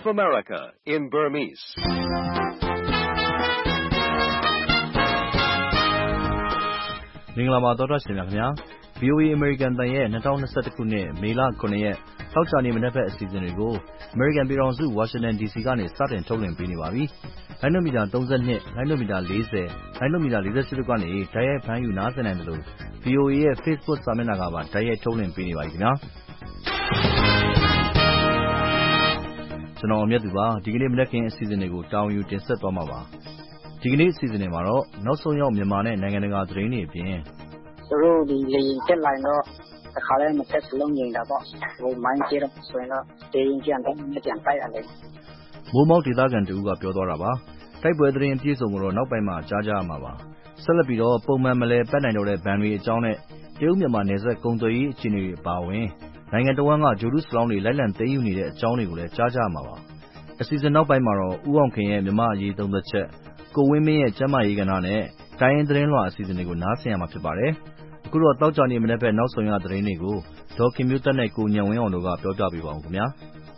of America in Burmese. ။မင်္ဂလာပါသောတာရှင်များခင်ဗျာ။ VOA American တန်ရဲ့2021ခုနှစ်မေလ9ရက်တောက်ချာနေမနက်ဖက်အစီအစဉ်တွေကို American ပြည်ထောင်စု Washington DC ကနေစတင်ထုတ်လွှင့်ပေးနေပါပြီ။လိုင်းနိုမီတာ32၊လိုင်းနိုမီတာ40၊လိုင်းနိုမီတာ48တို့ကနေတိုက်ရိုက်ဖမ်းယူနားဆင်နိုင်တယ်လို့ VOA ရဲ့ Facebook စာမျက်နှာကပါတိုက်ရိုက်ထုတ်လွှင့်ပေးနေပါပြီခင်ဗျာ။ကျွန်တော်အမြတ်သူပါဒီကနေ့မနက်ခင်းအစီအစဉ်တွေကိုတာဝန်ယူတင်ဆက်သွားမှာပါ။ဒီကနေ့အစီအစဉ်တွေမှာတော့နောက်ဆုံးရောက်မြန်မာနဲ့နိုင်ငံတကာသတင်းတွေအပြင်သူတို့ဒီလေတက်လာတော့တခါလဲနှစ်သက်စလုံးငိန်တာပေါ့ဟိုမိုင်းကျတော့ဆိုရင်တော့တေးရင်ပြန်တော့ပြန်တိုက်ရတယ်မိုးမောက်ဒေသခံတူကပြောသွားတာပါတိုက်ပွဲသတင်းအပြည့်စုံကိုတော့နောက်ပိုင်းမှာကြားကြရမှာပါဆက်လက်ပြီးတော့ပုံမှန်မလဲပတ်နိုင်တော့တဲ့ဗန်တွေအကြောင်းနဲ့တရုတ်မြန်မာနယ်စပ်ကုန်သွယ်ရေးအခြေအနေတွေအပါအဝင်နိုင်ငံတော်ကဂျိုဒုစလောင်းတွေလိုက်လံသိမ်းယူနေတဲ့အကြောင်းတွေကိုလည်းကြားကြရမှာပါအစီအစဉ်နောက်ပိုင်းမှာတော့ဦးအောင်ခင်ရဲ့မြန်မာအရေးသုံးသက်ချက်ကိုဝင်းမင်းရဲ့ကျမ်းမာရေးကဏ္ဍနဲ့တိုင်းရင်းသတင်းလွှာအစီအစဉ်တွေကိုနားဆင်ရမှာဖြစ်ပါတယ်အခုတော့တောက်ကြနေမနေ့ဖက်နောက်ဆုံးရသတင်းတွေကိုဒေါ်ခင်မျိုးသက်နဲ့ကိုညံဝင်းအောင်တို့ကပြောပြပေးပါဦးခင်ဗျာ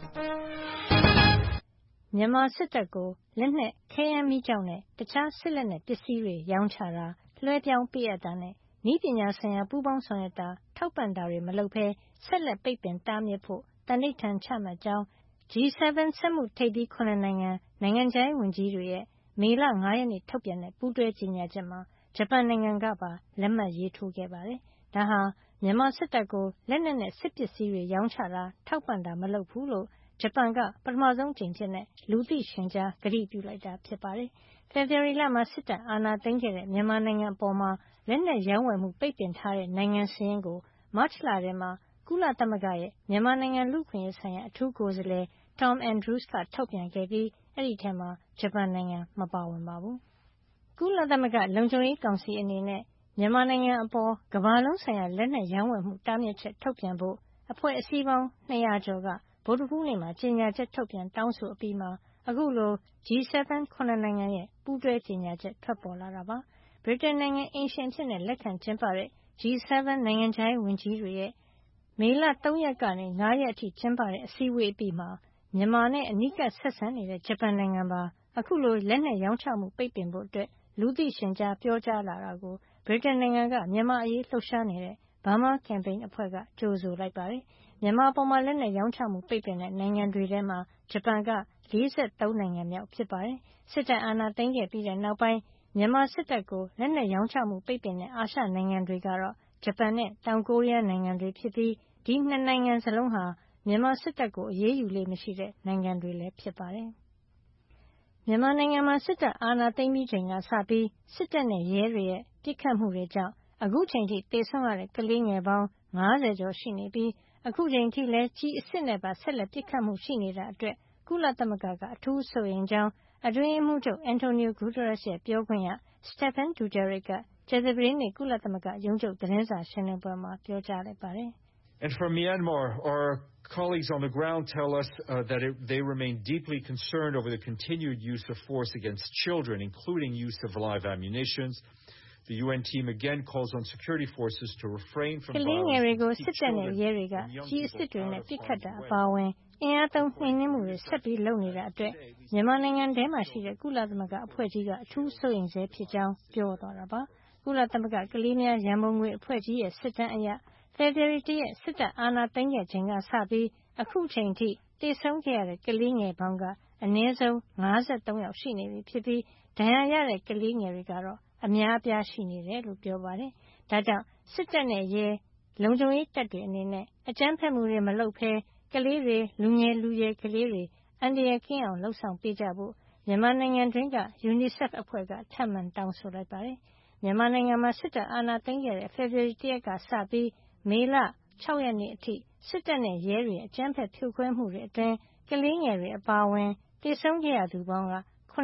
မြန်မာစစ်တပ်ကိုလက်နက်ခဲယမ်းမီးကျောက်နဲ့တခြားစစ်လက်နက်ပစ္စည်းတွေရောင်းချတာလွှဲပြောင်းပေးအပ်တာနဲ့နည်းပညာဆိုင်ရာပူးပေါင်းဆောင်ရွက်တာထောက်ပံ့တာတွေမလုပ်ဘဲဆက်လက်ပိတ်ပင်တားမြစ်ဖို့တန်ဋိဌာန်ချမှတ်ကြောင်း G7 စက်မှုထိပ်သီး9နိုင်ငံနိုင်ငံခြားရေးဝန်ကြီးတွေရဲ့မေလ9ရက်နေ့ထုတ်ပြန်တဲ့ပူးတွဲကြေညာချက်မှာဂျပန်နိုင်ငံကပါလက်မှတ်ရေးထိုးခဲ့ပါတယ်။ဒါဟာမြန်မာစစ်တပ်ကိုလက်နက်နဲ့စစ်ပစ္စည်းတွေရောင်းချတာထောက်ပံ့တာမလုပ်ဘူးလို့ဂျပန်ကပထမဆုံးအကြိမ်ဖြစ်တဲ့လူသိရှင်ကြားကတိပြုလိုက်တာဖြစ်ပါတယ်။ဖေဖေါ်ဝါရီလမှာစစ်တပ်အာဏာသိမ်းခဲ့တဲ့မြန်မာနိုင်ငံအပေါ်မှာလက်နက်ရောင်းဝယ်မှုပိတ်ပင်ထားတဲ့နိုင်ငံစာရင်းကိုမတ်လထဲမှာကုလသမဂ္ဂရဲ့မြန်မာနိုင်ငံလူ့အခွင့်အရေးဆိုင်ရာအထူးကိုယ်စားလှယ် Tom Andrews ကထုတ်ပြန်ခဲ့ပြီးအဲဒီထဲမှာဂျပန်နိုင်ငံမပါဝင်ပါဘူး။ကုလသမဂ္ဂလုံခြုံရေးကောင်စီအနေနဲ့မြန်မာနိုင်ငံအပေါ်ကမ္ဘာလုံးဆိုင်ရာလက်နက်ရောင်းဝယ်မှုတားမြစ်ချက်ထုတ်ပြန်ဖို့အဖွဲ့အစည်းပေါင်း200ကျော်ကဗုဒ္ဓဟူးနေ့မှာကြေညာချက်ထုတ်ပြန်တောင်းဆိုအပြီးမှာအခုလို G7 9နိုင်ငံရဲ့ပူးတွဲကြေညာချက်ထွက်ပေါ်လာတာပါ။ဗြိတိန်နိုင်ငံအိမ်ရှင်အဖြစ်လက်ခံကျင်းပတဲ့ G7 နိုင်ငံခြားရေးဝန်ကြီးတွေရဲ့မေလ3ရက်ကနေ5ရက်အထိကျင်းပတဲ့အစည်းအဝေးအပြီးမှာမြန်မာနဲ့အနီးကပ်ဆက်ဆံနေတဲ့ဂျပန်နိုင်ငံပါအခုလိုလက်နက်ရောင်းချမှုပိတ်ပင်ဖို့အတွက်လူသိရှင်ကြားပြောကြားလာတာကိုဗြိတိန်နိုင်ငံကမြန်မာအရေးလှုပ်ရှားနေတဲ့ Burma Campaign အဖွဲ့ကကြိုဆိုလိုက်ပါတယ်။မြန်မာပေါ်မှာလက်နက်ရောင်းချမှုပိတ်ပင်တဲ့နိုင်ငံတွေထဲမှာဂျပန်က43နိုင်ငံမြောက်ဖြစ်ပါတယ်။စစ်တပ်အာဏာသိမ်းခဲ့ပြီးတဲ့နောက်ပိုင်းမြန်မာစစ်တပ်ကိုလက်နက်ရောင်းချမှုပိတ်ပင်တဲ့အာရှနိုင်ငံတွေကတော့ဂျပန်နဲ့တောင်ကိုရီးယားနိုင်ငံတွေဖြစ်ပြီးဒီနှစ်နိုင်ငံစလုံးဟာမြန်မာစစ်တပ်ကိုအရေးယူလေ့မရှိတဲ့နိုင်ငံတွေလည်းဖြစ်ပါတယ်။မြန်မာနိုင်ငံမှာစစ်တပ်အာဏာသိမ်းပြီးချိန်ကစပြီးစစ်တပ်နဲ့ရဲတွေရဲ့ပစ်ခတ်မှုတွေကြောင့်အခုချိန်ထိသေဆုံးရတဲ့ကလေးငယ်ပေါင်း50ကျော်ရှိနေပြီးအခုချိန်ထိလည်းကျည်အစစ်နဲ့ပါဆက်လက်ပစ်ခတ်မှုရှိနေတာအတွက်ကုလသမဂ္ဂကအထူးစိုးရိမ်ကြောင်းအတွင်းရေးမှူးချုပ် Antonio Guterres ရဲ့ပြောခွင့်ရ Stephane Dujarric ကကြာသပတေးနေ့ကုလသမဂ္ဂရုံးချုပ်သတင်းစာရှင်းလင်းပွဲမှာပြောကြားလိုက်ပါတယ်။ And from Myanmar, our colleagues on the ground tell us that they remain deeply concerned over the continued use of force against children, including use of live ammunition.The UN team again calls on security forces to refrain from violence. ကလေးငယ်တွေကိုစစ်တပ်နဲ့ရဲတွေကကြီးအစ်စ်တွေနဲ့ပစ်ခတ်တာအပါအဝင်အင်အားသုံးနှိမ်နင်းမှုတွေဆက်ပြီးလုပ်နေတာအတွက်မြန်မာနိုင်ငံထဲမှာရှိတဲ့ကုလသမဂ္ဂအဖွဲ့ကြီးကအထူးစိုးရိမ်ဆဲဖြစ်ကြောင်းပြောသွားတာပါ။ကုလသမဂ္ဂကလေးများရန်ပုံငွေအဖွဲ့ကြီးရဲ့စစ်တမ်းအရဖေဖေါ်ဝါရီ1ရက်စစ်တပ်အာဏာသိမ်းခဲ့ချိန်ကစပြီးအခုချိန်ထိသေဆုံးခဲ့ရတဲ့ကလေးငယ်ပေါင်းကအနည်းဆုံး53ယောက်ရှိနေပြီဖြစ်ပြီးဒဏ်ရာရတဲ့ကလေးငယ်တွေကတော့အများအပြားရှိနေတယ်လို့ပြောပါတယ်။ဒါကြောင့်စစ်တပ်နဲ့ရဲလုံခြုံရေးတပ်တွေအနေနဲ့အကြမ်းဖက်မှုတွေမလုပ်ဘဲကလေးတွေလူငယ်လူရွယ်ကလေးတွေအန္တရာယ်ကင်းအောင်လှုပ်ဆောင်ပေးကြဖို့မြန်မာနိုင်ငံတွင်းက UNICEF အဖွဲ့ကထပ်မံတောင်းဆိုလိုက်ပါတယ်။မြန်မာနိုင်ငံမှာစစ်တပ်အာဏာသိမ်းခဲ့တဲ့ဖေဖေါ်ဝါရီ1ရက်ကစပြီးမေလ6ရက်နေ့အထိစစ်တပ်နဲ့ရဲတွေအကြမ်းဖက်ဖြိုခွဲမှုတွေအတွင်းကလေးငယ်တွေအပါအဝင်သေဆုံးခဲ့ရသူပေါင်းက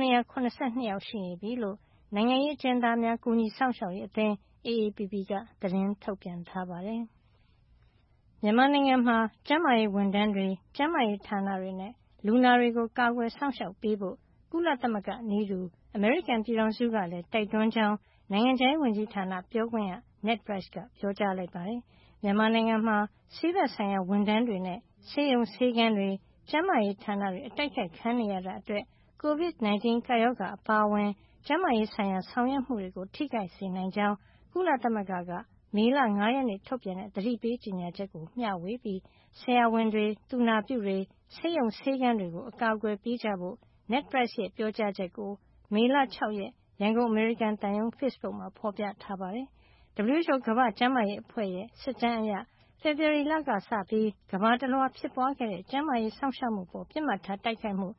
982ယောက်ရှိနေပြီလို့နိုင်ငံရေးအကျဉ်းသားများကူညီစောင့်ရှောက်ရေးအသင်း AAPP ကသတင်းထုတ်ပြန်ထားပါတယ်။မြန်မာနိုင်ငံမှာကျန်းမာရေးဝန်ထမ်းတွေကျန်းမာရေးဌာနတွေနဲ့လူနာတွေကိုကာကွယ်စောင့်ရှောက်ပေးဖို့ကုလသမဂ္ဂနည်းတူအမေရိကန်ပြည်ထောင်စုကလည်းတိုက်တွန်းကြောင်းနိုင်ငံခြားရေးဝန်ကြီးဌာနပြောခွင့်ရ Ned Price ကပြောကြားလိုက်ပါတယ်။မြန်မာနိုင်ငံမှာဆေးဘက်ဆိုင်ရာဝန်ထမ်းတွေနဲ့ဆေးရုံဆေးခန်းတွေကျန်းမာရေးဌာနတွေအတိုက်ခိုက်ခံနေရတာအတွက် COVID-19 ကပ်ရောဂါအပါအဝင်ကျန်းမာရေးဆိုင်ရာဆောင်ရွက်မှုတွေကိုထိခိုက်စေနိုင်ကြောင်းကုလသမဂ္ဂကမေလ 5 ရက်နေ့ထုတ်ပြန်တဲ့သတိပေးကြေညာချက်ကိုမျှဝေပြီးဆရာဝန်တွေ၊သူနာပြုတွေ၊ဆေးရုံဆေးခန်းတွေကိုအကာအကွယ်ပေးကြဖို့ NetPress ရဲ့ပြောကြားချက်ကိုမေလ 6 ရက်ရန်ကုန်အမေရိကန်သံရုံး Facebook မှာဖော်ပြထားပါတယ်။ WHO ကမ္ဘာ့ကျန်းမာရေးအဖွဲ့ရဲ့စစ်တမ်းအရဖေဖေါ်ဝါရီလကစပြီးကမ္ဘာတလွှားဖြစ်ပွားခဲ့တဲ့ကျန်းမာရေးစောင့်ရှောက်မှုပေါ်ပစ်မှတ်ထားတိုက်ခိုက်မှု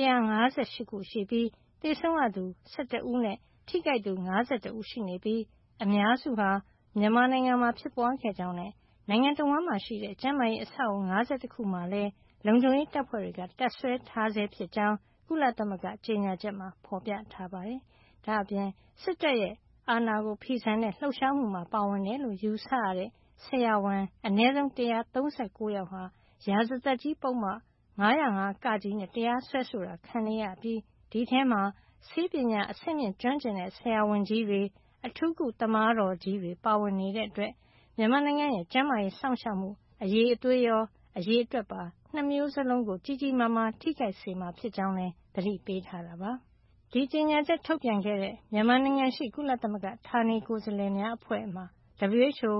158 ခုရှိပြီးသေဆုံးရသူ 11 ဦးနဲ့ထိခိုက်သူ 51 ဦးရှိနေပြီးအများစုဟာမြန်မာနိုင်ငံမှာဖြစ်ပွားခဲ့ကြောင်းနဲ့နိုင်ငံတဝှမ်းမှာရှိတဲ့ကျန်းမာရေးအဆောက်အဦ 51 ခုမှာလည်းလုံခြုံရေးတပ်ဖွဲ့တွေကတပ်စွဲထားဆဲဖြစ်ကြောင်းကုလသမဂ္ဂကြေညာချက်မှာဖော်ပြထားပါတယ်။ဒါ့အပြင်စစ်တပ်ရဲ့အာဏာကိုဖီဆန်တဲ့လှုပ်ရှားမှုမှာပါဝင်တယ်လို့ယူဆရတဲ့ဆရာဝန်အနည်းဆုံး 139 ယောက်ဟာရာဇသတ်ကြီးပုဒ်မ 505(က) နဲ့တရားစွဲဆိုတာခံနေရပြီးဒီထဲမှာဆေးပညာအဆင့်မြင့်ကျွမ်းကျင်တဲ့ဆရာဝန်ကြီးတွေအထူးကုသမားတော်ကြီးတွေပါဝင်နေတဲ့အတွက်မြန်မာနိုင်ငံရဲ့ကျန်းမာရေးစောင့်ရှောက်မှုအရည်အသွေးရောအရည်အတွက်ပါနှစ်မျိုးစလုံးကိုကြီးကြီးမားမားထိခိုက်စေမှာဖြစ်ကြောင်းလည်းသတိပေးထားတာပါ။ဒီကြေညာချက်ထုတ်ပြန်ခဲ့တဲ့မြန်မာနိုင်ငံရှိကုလသမဂ္ဂဌာနေကိုယ်စားလှယ်များအဖွဲ့မှာ WHO,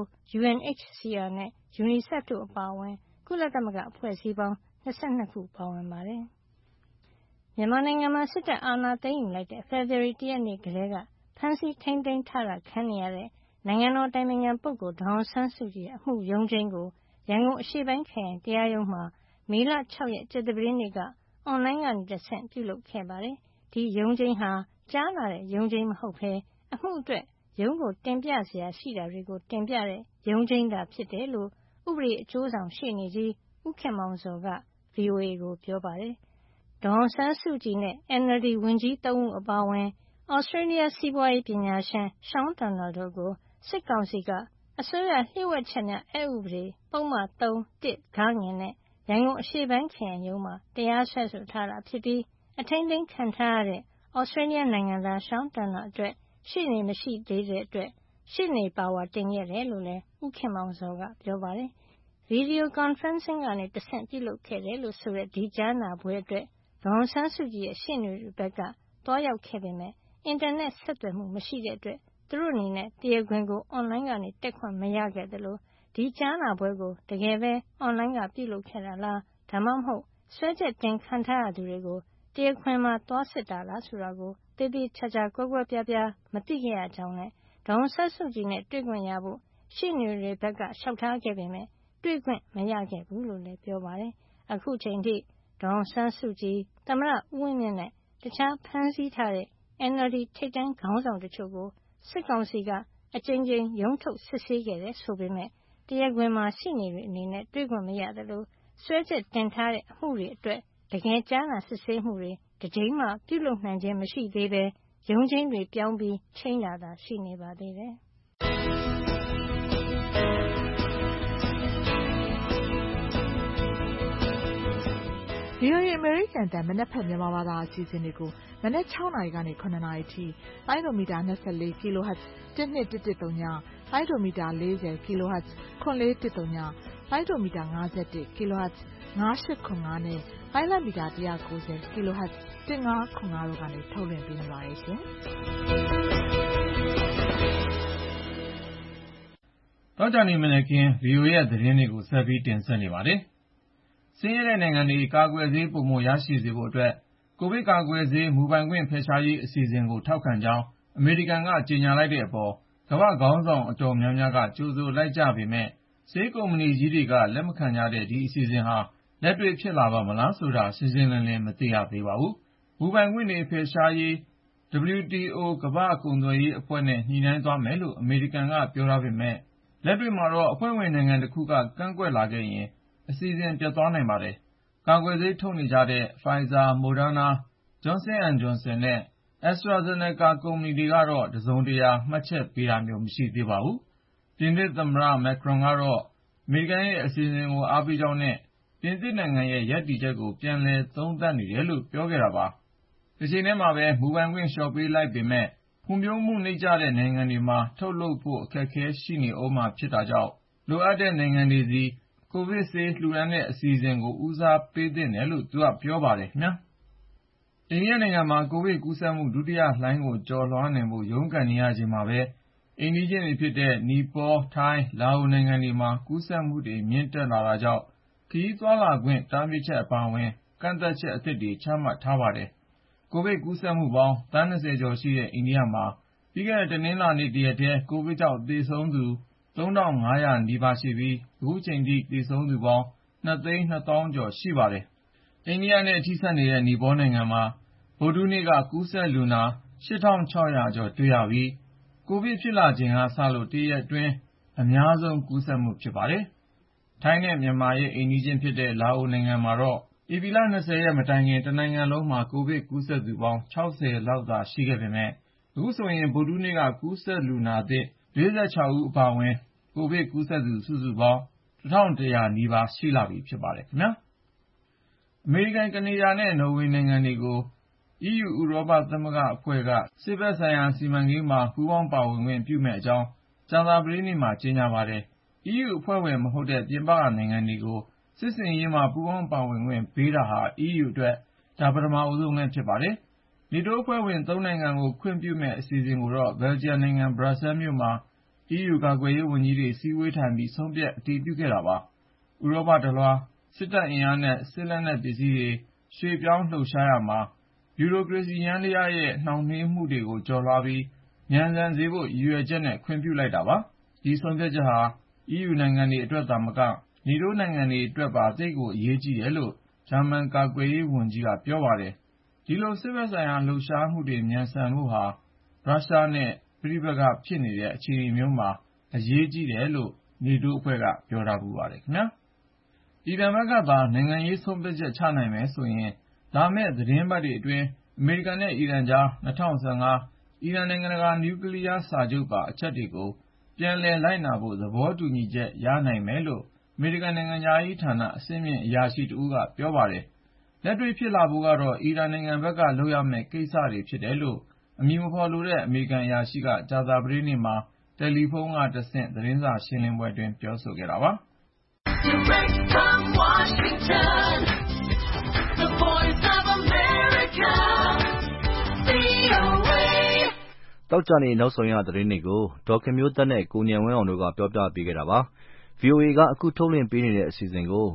UNHCR နဲ့ UNICEF တို့အပါအဝင်ကုလသမဂ္ဂအဖွဲ့အစည်းပေါင်း 22 ခုပါဝင်ပါတယ်။မြန်မာနိုင်ငံမှာစစ်တပ်အာဏာသိမ်းယူလိုက်တဲ့ဖေဖေါ်ဝါရီ 1 ရက်နေ့ကတည်းကဖမ်းဆီးထိန်းသိမ်းထားတာခံနေရတဲ့နိုင်ငံတော်အတိုင်ပင်ခံပုဂ္ဂိုလ်ဒေါ်အောင်ဆန်းစုကြည်ရဲ့အမှုရုံးချိန်းကိုရန်ကုန်အရှေ့ပိုင်းခရိုင်တရားရုံးမှာမေလ 6 ရက်ကြာသပတေးနေ့ကအွန်လိုင်းကနေတဆင့်ပြုလုပ်ခဲ့ပါတယ်။ဒီရုံးချိန်းဟာကြားနာတဲ့ရုံးချိန်းမဟုတ်ဘဲအမှုအတွက်ရုံးကိုတင်ပြစရာရှိတာတွေကိုတင်ပြတဲ့ရုံးချိန်းသာဖြစ်တယ်လို့ဥပဒေအကျိုးဆောင်ရှေ့နေကြီးဦးခင်မောင်ဇော်က VOA ကိုပြောပါတယ်။ဒေါ်အောင်ဆန်းစုကြည်နဲ့ NLD ဝန်ကြီး3 ဦးအပါအဝင် Australia စီးပွားရေးပညာရှင် Sean Turnell တို့ကိုစစ်ကောင်စီကအစိုးရလျှို့ဝှက်ချက်များအက်ဥပဒေပုဒ်မ 3(၁)(ဂ) နဲ့ရန်ကုန်အရှေ့ပိုင်းခရိုင်ရုံးမှာတရားစွဲဆိုထားတာဖြစ်ပြီးအထိန်းသိမ်းခံထားရတဲ့ Australia နိုင်ငံသား Sean Turnell အတွက်ရှေ့နေမရှိသေးတဲ့အတွက်ရှေ့နေပါဝါတင်ခဲ့တယ်လို့လည်းဦးခင်မောင်ဇော်ကပြောပါတယ်။ Video Conferencing ကနေတဆင့်ပြုလုပ်ခဲ့တယ်လို့ဆိုတဲ့ဒီကြားနာပွဲအတွက်ဒေါ်အောင်ဆန်းစုကြည်ရဲ့ရှေ့နေတွေဘက်ကသွားရောက်ခဲ့ပေမယ့်အင်တာနက်ဆက်သွယ်မှုမရှိတဲ့အတွက်သူတို့အနေနဲ့တရားခွင်ကိုအွန်လိုင်းကနေတက်ခွင့်မရခဲ့သလိုဒီကြားနာပွဲကိုတကယ်ပဲအွန်လိုင်းကပြုလုပ်ခဲ့တာလားဒါမှမဟုတ်စွဲချက်တင်ခံထားရသူတွေကိုတရားခွင်မှာသွားစစ်တာလားဆိုတာကိုသေသေချာချာကွဲကွဲပြားပြားမသိခဲ့ရကြောင်းနဲ့ဒေါ်အောင်ဆန်းစုကြည်နဲ့တွေ့ခွင့်ရဖို့ရှေ့နေတွေဘက်ကလျှောက်ထားခဲ့ပေမယ့်တွေ့ခွင့်မရခဲ့ဘူးလို့လည်းပြောပါတယ်။အခုချိန်ထိဒေါ်အောင်ဆန်းစုကြည်သမ္မတဦးဝင်းမြင့်နဲ့တခြားဖမ်းဆီးထားတဲ့ NLD ထိပ်တန်းခေါင်းဆောင်တချို့ကိုစစ်ကောင်စီကအကြိမ်ကြိမ်ရုံးထုတ်စစ်ဆေးခဲ့တယ်ဆိုပေမယ့်တရားခွင်မှာရှေ့နေတွေအနေနဲ့တွေ့ခွင့်မရသလိုစွဲချက်တင်ထားတဲ့အမှုတွေအတွက်တကယ်ကြားနာစစ်ဆေးမှုတွေတကြိမ်မှပြုလုပ်နိုင်ခြင်းမရှိသေးပဲရုံးချိန်းတွေပြောင်းပြီးချိန်းတာသာရှိနေပါသေးတယ်။ VOA အမေရိကန်အသံမနက်ဖြန်မြန်မာဘာသာအစီအစဉ်တွေကိုမနက် 6 နာရီကနေ 7 နာရီထိလိုင်းဒိုမီတာ24 kHz 12110လိုင်းဒိုမီတာ40 kHz 9410လိုင်းဒိုမီတာ51 kHz 9895နဲ့လိုင်းလံမီတာ190 kHz 1505တို့ကနေထုတ်လွှင့်ပေးနေပါတယ်ရှင်။တောကြာနေမနေ့က VOA ရဲ့သတင်းတွေကိုဆက်ပြီးတင်ဆက်နေပါတယ်။ဆင်းရဲတဲ့နိုင်ငံတွေကာကွယ်ဆေးပိုမိုရရှိစေဖို့အတွက်ကိုဗစ်ကာကွယ်ဆေးမူပိုင်ခွင့်ဖယ်ရှားရေးအစီအစဉ်ကိုထောက်ခံကြောင်းအမေရိကန်ကကြေညာလိုက်တဲ့အပေါ်ကမ္ဘာ့ခေါင်းဆောင်အတော်များများကကြိုဆိုလိုက်ကြပေမယ့်ဆေးကုမ္ပဏီကြီးတွေကလက်မခံကြတဲ့ဒီအစီအစဉ်ဟာလက်တွေ့ဖြစ်လာပါ့မလားဆိုတာရှင်းရှင်းလင်းလင်းမသိရသေးပါဘူး။မူပိုင်ခွင့်တွေဖယ်ရှားရေး WTO ကမ္ဘာ့ကုန်သွယ်ရေးအဖွဲ့နဲ့ညှိနှိုင်းသွားမယ်လို့အမေရိကန်ကပြောထားပေမယ့်လက်တွေ့မှာတော့အဖွဲ့ဝင်နိုင်ငံတစ်ခုကကန့်ကွက်လာခဲ့ရင်အစီအစဉ်ပျက်သွားနိုင်ပါတယ်။ကာကွယ်ဆေးထုတ်နေကြတဲ့ Pfizer, Moderna, Johnson & Johnson နဲ့ AstraZeneca ကုမ္ပဏီတွေကတော့တစုံတရာမှတ်ချက်ပေးတာမျိုးမရှိသေးပါဘူး။ပြင်သစ်သမ္မတ Macron ကတော့အမေရိကန်ရဲ့အစီအစဉ်ကိုအားပေးကြောင်းနဲ့ပြင်သစ်နိုင်ငံရဲ့ရပ်တည်ချက်ကိုပြန်လည်သုံးသပ်နေတယ်လို့ပြောခဲ့တာပါ။တချိန်တည်းမှာပဲမူပိုင်ခွင့်လျှော့ပေးလိုက်ပေမယ့်ဖွံ့ဖြိုးမှုနိမ့်ကျတဲ့နိုင်ငံတွေမှာထုတ်လုပ်ဖို့အခက်အခဲရှိနေဦးမှာဖြစ်တာကြောင့်လိုအပ်တဲ့နိုင်ငံတွေဆီကိုဗစ်ဆေးလှူဒါန်းတဲ့အစီအစဉ်ကိုဦးစားပေးသင့်တယ်လို့သူကပြောပါတယ်ခင်ဗျာအိန္ဒိယနိုင်ငံမှာကိုဗစ်ကူးစက်မှုဒုတိယလှိုင်းကိုကျော်လွှားနိုင်ဖို့ရုန်းကန်နေရချိန်မှာပဲအိန္ဒိယတွေဖြစ်တဲ့နီပေါထိုင်းလာအိုနိုင်ငံတွေမှာကူးစက်မှုတွေမြင့်တက်လာတာကြောင့်ခရီးသွားလာခွင့်တားမြစ်ချက်အပါအဝင်ကန့်သတ်ချက်အသစ်တွေချမှတ်ထားပါတယ်ကိုဗစ်ကူးစက်မှုပေါင်းသန်း20ကျော်ရှိတဲ့အိန္ဒိယမှာပြီးခဲ့တဲ့တနင်္လာနေ့တရက်တည်းကိုဗစ်ကြောင့်သေဆုံးသူ3500နီးပါးရှိပြီးအခုချိန်ထိသေဆုံးသူပေါင်း220,000ကျော်ရှိပါတယ်အိန္ဒိယနဲ့ထိစပ်နေတဲ့နီပေါနိုင်ငံမှာဗုဒ္ဓဟူးနေ့ကကူးစက်လူနာ8600ကျော်တွေ့ရပြီးကိုဗစ်ဖြစ်လာချိန်ကစလို့တရက်အတွင်းအများဆုံးကူးစက်မှုဖြစ်ပါတယ်ထိုင်းနဲ့မြန်မာရဲ့အိမ်နီးချင်းဖြစ်တဲ့လာအိုနိုင်ငံမှာတော့ဧပြီလ20ရက်မတိုင်ခင်တနိုင်ငံလုံးမှာကိုဗစ်ကူးစက်သူပေါင်း60လောက်သာရှိခဲ့ပေမဲ့အခုဆိုရင်ဗုဒ္ဓဟူးနေ့ကကူးစက်လူနာသစ်46ဦးအပါအဝင်ကိုဗစ်ကူးစက်သူစုစုပေါင်း1100နီးပါးရှိလာပြီဖြစ်ပါတယ်ခင်ဗျာအမေရိကန်ကနေဒါနဲ့နော်ဝေနိုင်ငံတွေကို EU ဥရောပသမဂ္ဂအဖွဲ့ကစစ်ဘက်ဆိုင်ရာစီမံကိန်းမှာပူးပေါင်းပါဝင်ခွင့်ပြုမယ့်အကြောင်းကြာသပတေးနေ့မှာကြေညာပါတယ် EU အဖွဲ့ဝင်မဟုတ်တဲ့ပြင်ပနိုင်ငံတွေကိုစစ်စင်ရေးမှာပူးပေါင်းပါဝင်ခွင့်ပေးတာဟာ EU အတွက်ဒါပထမဆုံးလည်းဖြစ်ပါတယ်နေတိုးအဖွဲ့ဝင်3နိုင်ငံကိုခွင့်ပြုမယ့်အစီအစဉ်ကိုတော့ဘယ်လ်ဂျီယံနိုင်ငံဘရပ်ဆဲလ်မြို့မှာ EU ကာကွယ်ရေးဝန်ကြီးတွေစည်းဝေးထိုင်ပြီးဆုံးဖြတ်အတည်ပြုခဲ့တာပါဥရောပတလွှားစစ်တပ်အင်အားနဲ့စစ်လက်နက်ပစ္စည်းတွေရွှေ့ပြောင်းလှုပ်ရှားရာမှာဗျူရိုကရေစီယန္တရားရဲ့နှောင့်နှေးမှုတွေကိုကျော်လွှားပြီးမြန်ဆန်စေဖို့ရည်ရွယ်ချက်နဲ့ခွင့်ပြုလိုက်တာပါဒီဆုံးဖြတ်ချက်ဟာ EU နိုင်ငံတွေအတွက်သာမကနေတိုးနိုင်ငံတွေအတွက်ပါသိပ်ကိုအရေးကြီးတယ်လို့ဂျာမန်ကာကွယ်ရေးဝန်ကြီးကပြောပါတယ်ဒီလိုစစ်ဘက်ဆိုင်ရာလှုပ်ရှားမှုတွေမြန်ဆန်ဖို့ဟာရုရှားနဲ့ပဋိပက္ခဖြစ်နေတဲ့အခြေအနေမျိုးမှာအရေးကြီးတယ်လို့နေတိုးအဖွဲ့ကပြောထားဖူးပါတယ်ခင်ဗျာအီရန်ဘက်ကသာနိုင်ငံရေးဆုံးဖြတ်ချက်ချနိုင်မယ်ဆိုရင်လာမယ့်သတင်းပတ်တွေအတွင်းအမေရိကန်နဲ့အီရန်ကြား2015အီရန်နိုင်ငံတကာနျူကလ িয়ার စာချုပ်ပါအချက်တွေကိုပြန်လည်လိုက်နာဖို့သဘောတူညီချက်ရနိုင်မယ်လို့အမေရိကန်နိုင်ငံခြားရေးဌာနအဆင့်မြင့်အရာရှိတဦးကပြောပါတယ်လက်တွေ့ဖြစ်လာဖို့ကတော့အီရန်နိုင်ငံဘက်ကလုပ်ရမယ့်ကိစ္စတွေဖြစ်တယ်လို့အမည်မဖော်လိုတဲ့အမေရိကန်အရာရှိကကြာသပတေးနေ့မှာတယ်လီဖုန်းကတဆင့်သတင်းစာရှင်းလင်းပွဲအတွင်းပြောဆိုခဲ့တာပါတောက်ကြနေနောက်ဆုံးရသတင်းတွေကိုဒေါ်ခင်မျိုးသက်နဲ့ကိုဉာဏ်ဝင်းအောင်တို့ကပြောပြပေးခဲ့တာပါ VOA ကအခုထုတ်လွှင့်ပေးနေတဲ့အစီအစဉ်ကို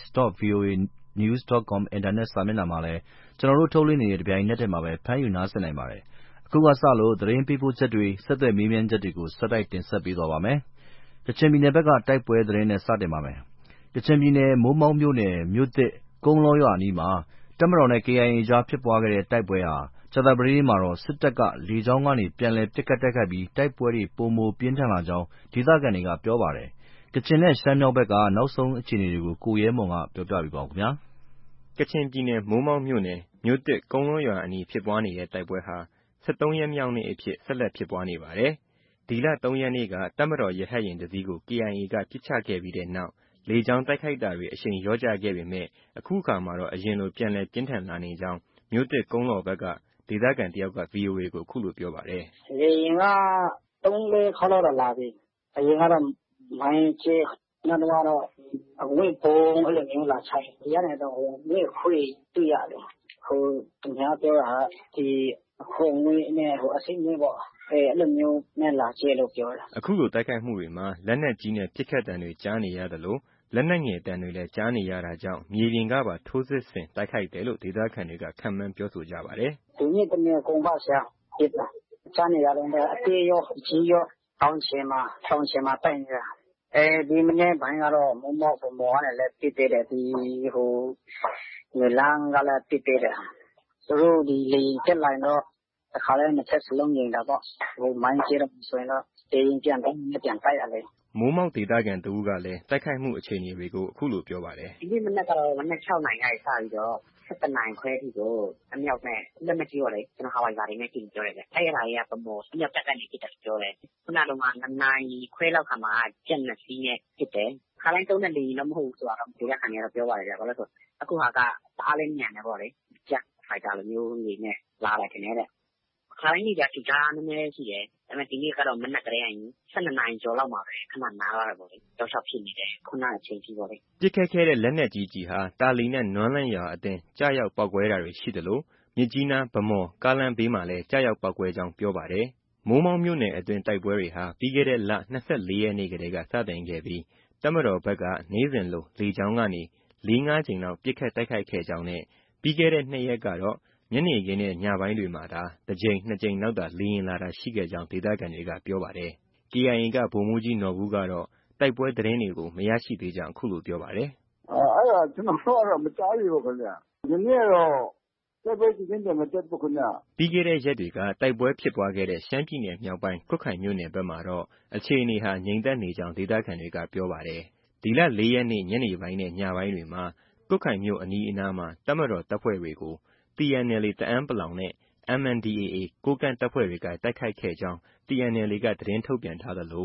burmese.voanews.com အင်တာနက်စာမျက်နှာမှာလည်းကျွန်တော်တို့ထုတ်လွှင့်နေတဲ့တပြိုင်နက်တည်းမှာပဲဖမ်းယူနားဆင်နိုင်ပါတယ်အခုကစလို့သတင်းပေးပို့ချက်တွေဆက်သွယ်မေးမြန်းချက်တွေကိုဆက်တိုက်တင်ဆက်ပေးသွားပါမယ်ကချင်ပြည်နယ်ဘက်ကတိုက်ပွဲသတင်းနဲ့စတင်ပါမယ်ကချင်ပြည်နယ်မိုးမောက်မြို့နယ်မြို့သစ်ကုန်းလောရွာအနီးမှာတပ်မတော်နဲ့ KIA ကြားဖြစ်ပွားခဲ့တဲ့တိုက်ပွဲဟာကြာသပတေးနေ့မှာတော့စစ်တပ်ကလေကြောင်းကနေပြန်လည်ပစ်ခတ်တိုက်ခိုက်ပြီးတိုက်ပွဲတွေပိုမိုပြင်းထန်လာကြောင်းဒေသခံတွေကပြောပါတယ်ကချင်နဲ့ရှမ်းမြောက်ဘက်ကနောက်ဆုံးအခြေအနေတွေကိုကိုရဲမွန်ကပြောပြပေးပါဦးခင်ဗျာကချင်ပြည်နယ်မိုးမောက်မြို့နယ်မြို့သစ်ကုန်းလောရွာအနီးဖြစ်ပွားနေတဲ့တိုက်ပွဲဟာ73ရက်မြောက်နေ့အဖြစ်ဆက်လက်ဖြစ်ပွားနေပါတယ်ဒီလ3ရက်နေ့ကတပ်မတော်ရဟတ်ယာဉ်တစ်စီးကို KIA ကပစ်ချခဲ့ပြီးတဲ့နောက်လေကြောင်းတိုက်ခိုက်တာတွေအရှိန်လျော့ကျခဲ့ပေမဲ့အခုအခါမှာတော့အရင်လိုပြန်လည်ပြင်းထန်လာနေကြောင်းမြို့သစ်ကုန်းလောဘက်ကဒေသခံတယောက်က VOA ကိုအခုလိုပြောပါတယ်လေယာဉ်က3-4ခေါက်လောက်လာပြီအရင်ကတော့မိုင်းကျဲနောက်တော့အဝိပုံးအဲ့လိုမျိုးလာချိုင်ဒီကနေတော့ဝိခွေတွေ့ရတယ်ဟိုသူများပြောတာဒီအခုငွေနဲ့ဟိုအစိမ့်မျိုးပေါ့အဲ့လိုမျိုးနဲ့လာကျဲလို့ပြောတာအခုလိုတိုက်ခိုက်မှုတွေမှာလက်နက်ကြီးနဲ့ပစ်ခတ်တံတွေကြားနေရတယ်လို့လက်နက်ငယ်တံတွေလည်းကြားနေရတာကြောင့်မြေပြင်ကပါထိုးစစ်ဆင်တိုက်ခိုက်တယ်လို့ဒေသခံတွေကခန့်မှန်းပြောဆိုကြပါတယ်ဒီနေ့တနေ့ကုန်ပါဆရာပြစ်တာကြားနေရတယ်အတေးရောကြီးရောတောင်းချင်မှာတိုက်နေတာဒီမနေ့ဘိုင်းကတော့မမောက်ပေါ်မောကနေလည်းပြစ်သေးတယ်ဒီဟိုငလန်းကလည်းပြစ်သေးတယ်သူတို့ဒီလေတက်လိုက်တော့အခါလေးနှစ်ချက်စလုံးငင်တာပေါ့ဟိုမိုင်းကျတော့ဆိုရင်တော့တင်းပြန်တိုက်ရတယ်မိုးမောက်ဒေသခံတဦးကလည်းတိုက်ခိုက်မှုအခြေအနေတွေကိုအခုလိုပြောပါတယ်ဒီနေ့မနေ့ကတော့မနေ့6နိုင်ကနေစပြီးတော့7နိုင်ခွဲထိကိုအမြောက်နဲ့လက်မကြီးရောလေကျွန်တော်ဟာဝိုင်ဇာတွေနဲ့ကြည့်ပြောရတယ်အဲ့ဒါတွေကပမောအမြောက်တက်ကနေကြည့်တယ်ပြောတယ်ခုနကတော့2နိုင်ခွဲလောက်ခါမှာကြက်နှစ်စီးနဲ့ကြည့်တယ်ခါတိုင်းတုံးတဲ့လေတော့မဟုတ်ဘူးဆိုတော့ဒီကခံရတော့ပြောပါတယ်ကြာဘာလို့ဆိုအခုဟာကအားလေးညံနေပေါ့လေကြက်ဖိုက်တာလိုမျိုးနေနဲ့လာတယ်ခင်ဗျာတဲ့ခခါတိုင်းနေ့ကထူတာနည်းနည်းရှိတယ်ဒါပေမဲ့ဒီနေ့ကတော့မနက်ကလေး12နာရီကျော်လောက်မှာပဲခဏနားရတယ်ပေါ့လေတောက်လျှောက်ဖြစ်နေတယ်ခုနအချိန်ကြီးပေါ့လေပစ်ခတ်ခဲ့တဲ့လက်နက်ကြီးဟာတာလီနဲ့နွမ်းလန်းရွာအသင်းကြားရောက်ပောက်ကွဲတာတွေရှိသလိုမြစ်ကြီးနားဗမော်ကားလမ်းဘေးမှာလည်းကြားရောက်ပောက်ကွဲကြောင်းပြောပါတယ်။မိုးမောက်မြို့နယ်အတွင်းတိုက်ပွဲတွေဟာပြီးခဲ့တဲ့လ24ရက်နေ့ကတည်းကစတင်ခဲ့ပြီးတပ်မတော်ဘက်ကနေ့စဉ်လိုလေကြောင်းကနေ 4-5 ကြိမ်လောက်ပစ်ခတ်တိုက်ခိုက်ခဲ့ကြောင်းနဲ့ပြီးခဲ့တဲ့2ရက်ကတော့ညနေခင်းနဲ့ညပိုင်းတွေမှာသာတစ်ကြိမ်2ကြိမ်လောက်သာလေယာဉ်လာတာရှိခဲ့ကြောင်းဒေသခံတွေကပြောပါတယ်။ KIA ကဗိုလ်မှူးကြီးနော်ဘူကတော့တိုက်ပွဲသတင်းတွေကိုမရရှိသေးကြောင်းအခုလိုပြောပါတယ်။အဲ့ဒါကျွန်တော်ကတော့မကြားရဘူးခင်ဗျ။ဒီနေ့တော့တိုက်ပွဲကြီးတင်မတက်ဘူးခင်ဗျ။ပြီးခဲ့တဲ့ရက်တွေကတိုက်ပွဲဖြစ်ပွားခဲ့တဲ့ရှမ်းပြည်နယ်မြောက်ပိုင်းကွတ်ခိုင်မြို့နယ်ဘက်မှာတော့အခြေအနေဟာငြိမ်သက်နေကြောင်းဒေသခံတွေကပြောပါတယ်။ဒီလ4ရက်နေ့ညနေပိုင်းနဲ့ညပိုင်းတွေမှာကွတ်ခိုင်မြို့အနီးအနားမှာတပ်မတော်တပ်ဖွဲ့တွေကို TNLA တအန်း နဲ့ MNDAA ကိုးကန့်တပ်ဖွဲ့တွေကတိုက်ခိုက်ခဲ့ကြောင်း TNLA ကသတင်းထုတ်ပြန်ထားသလို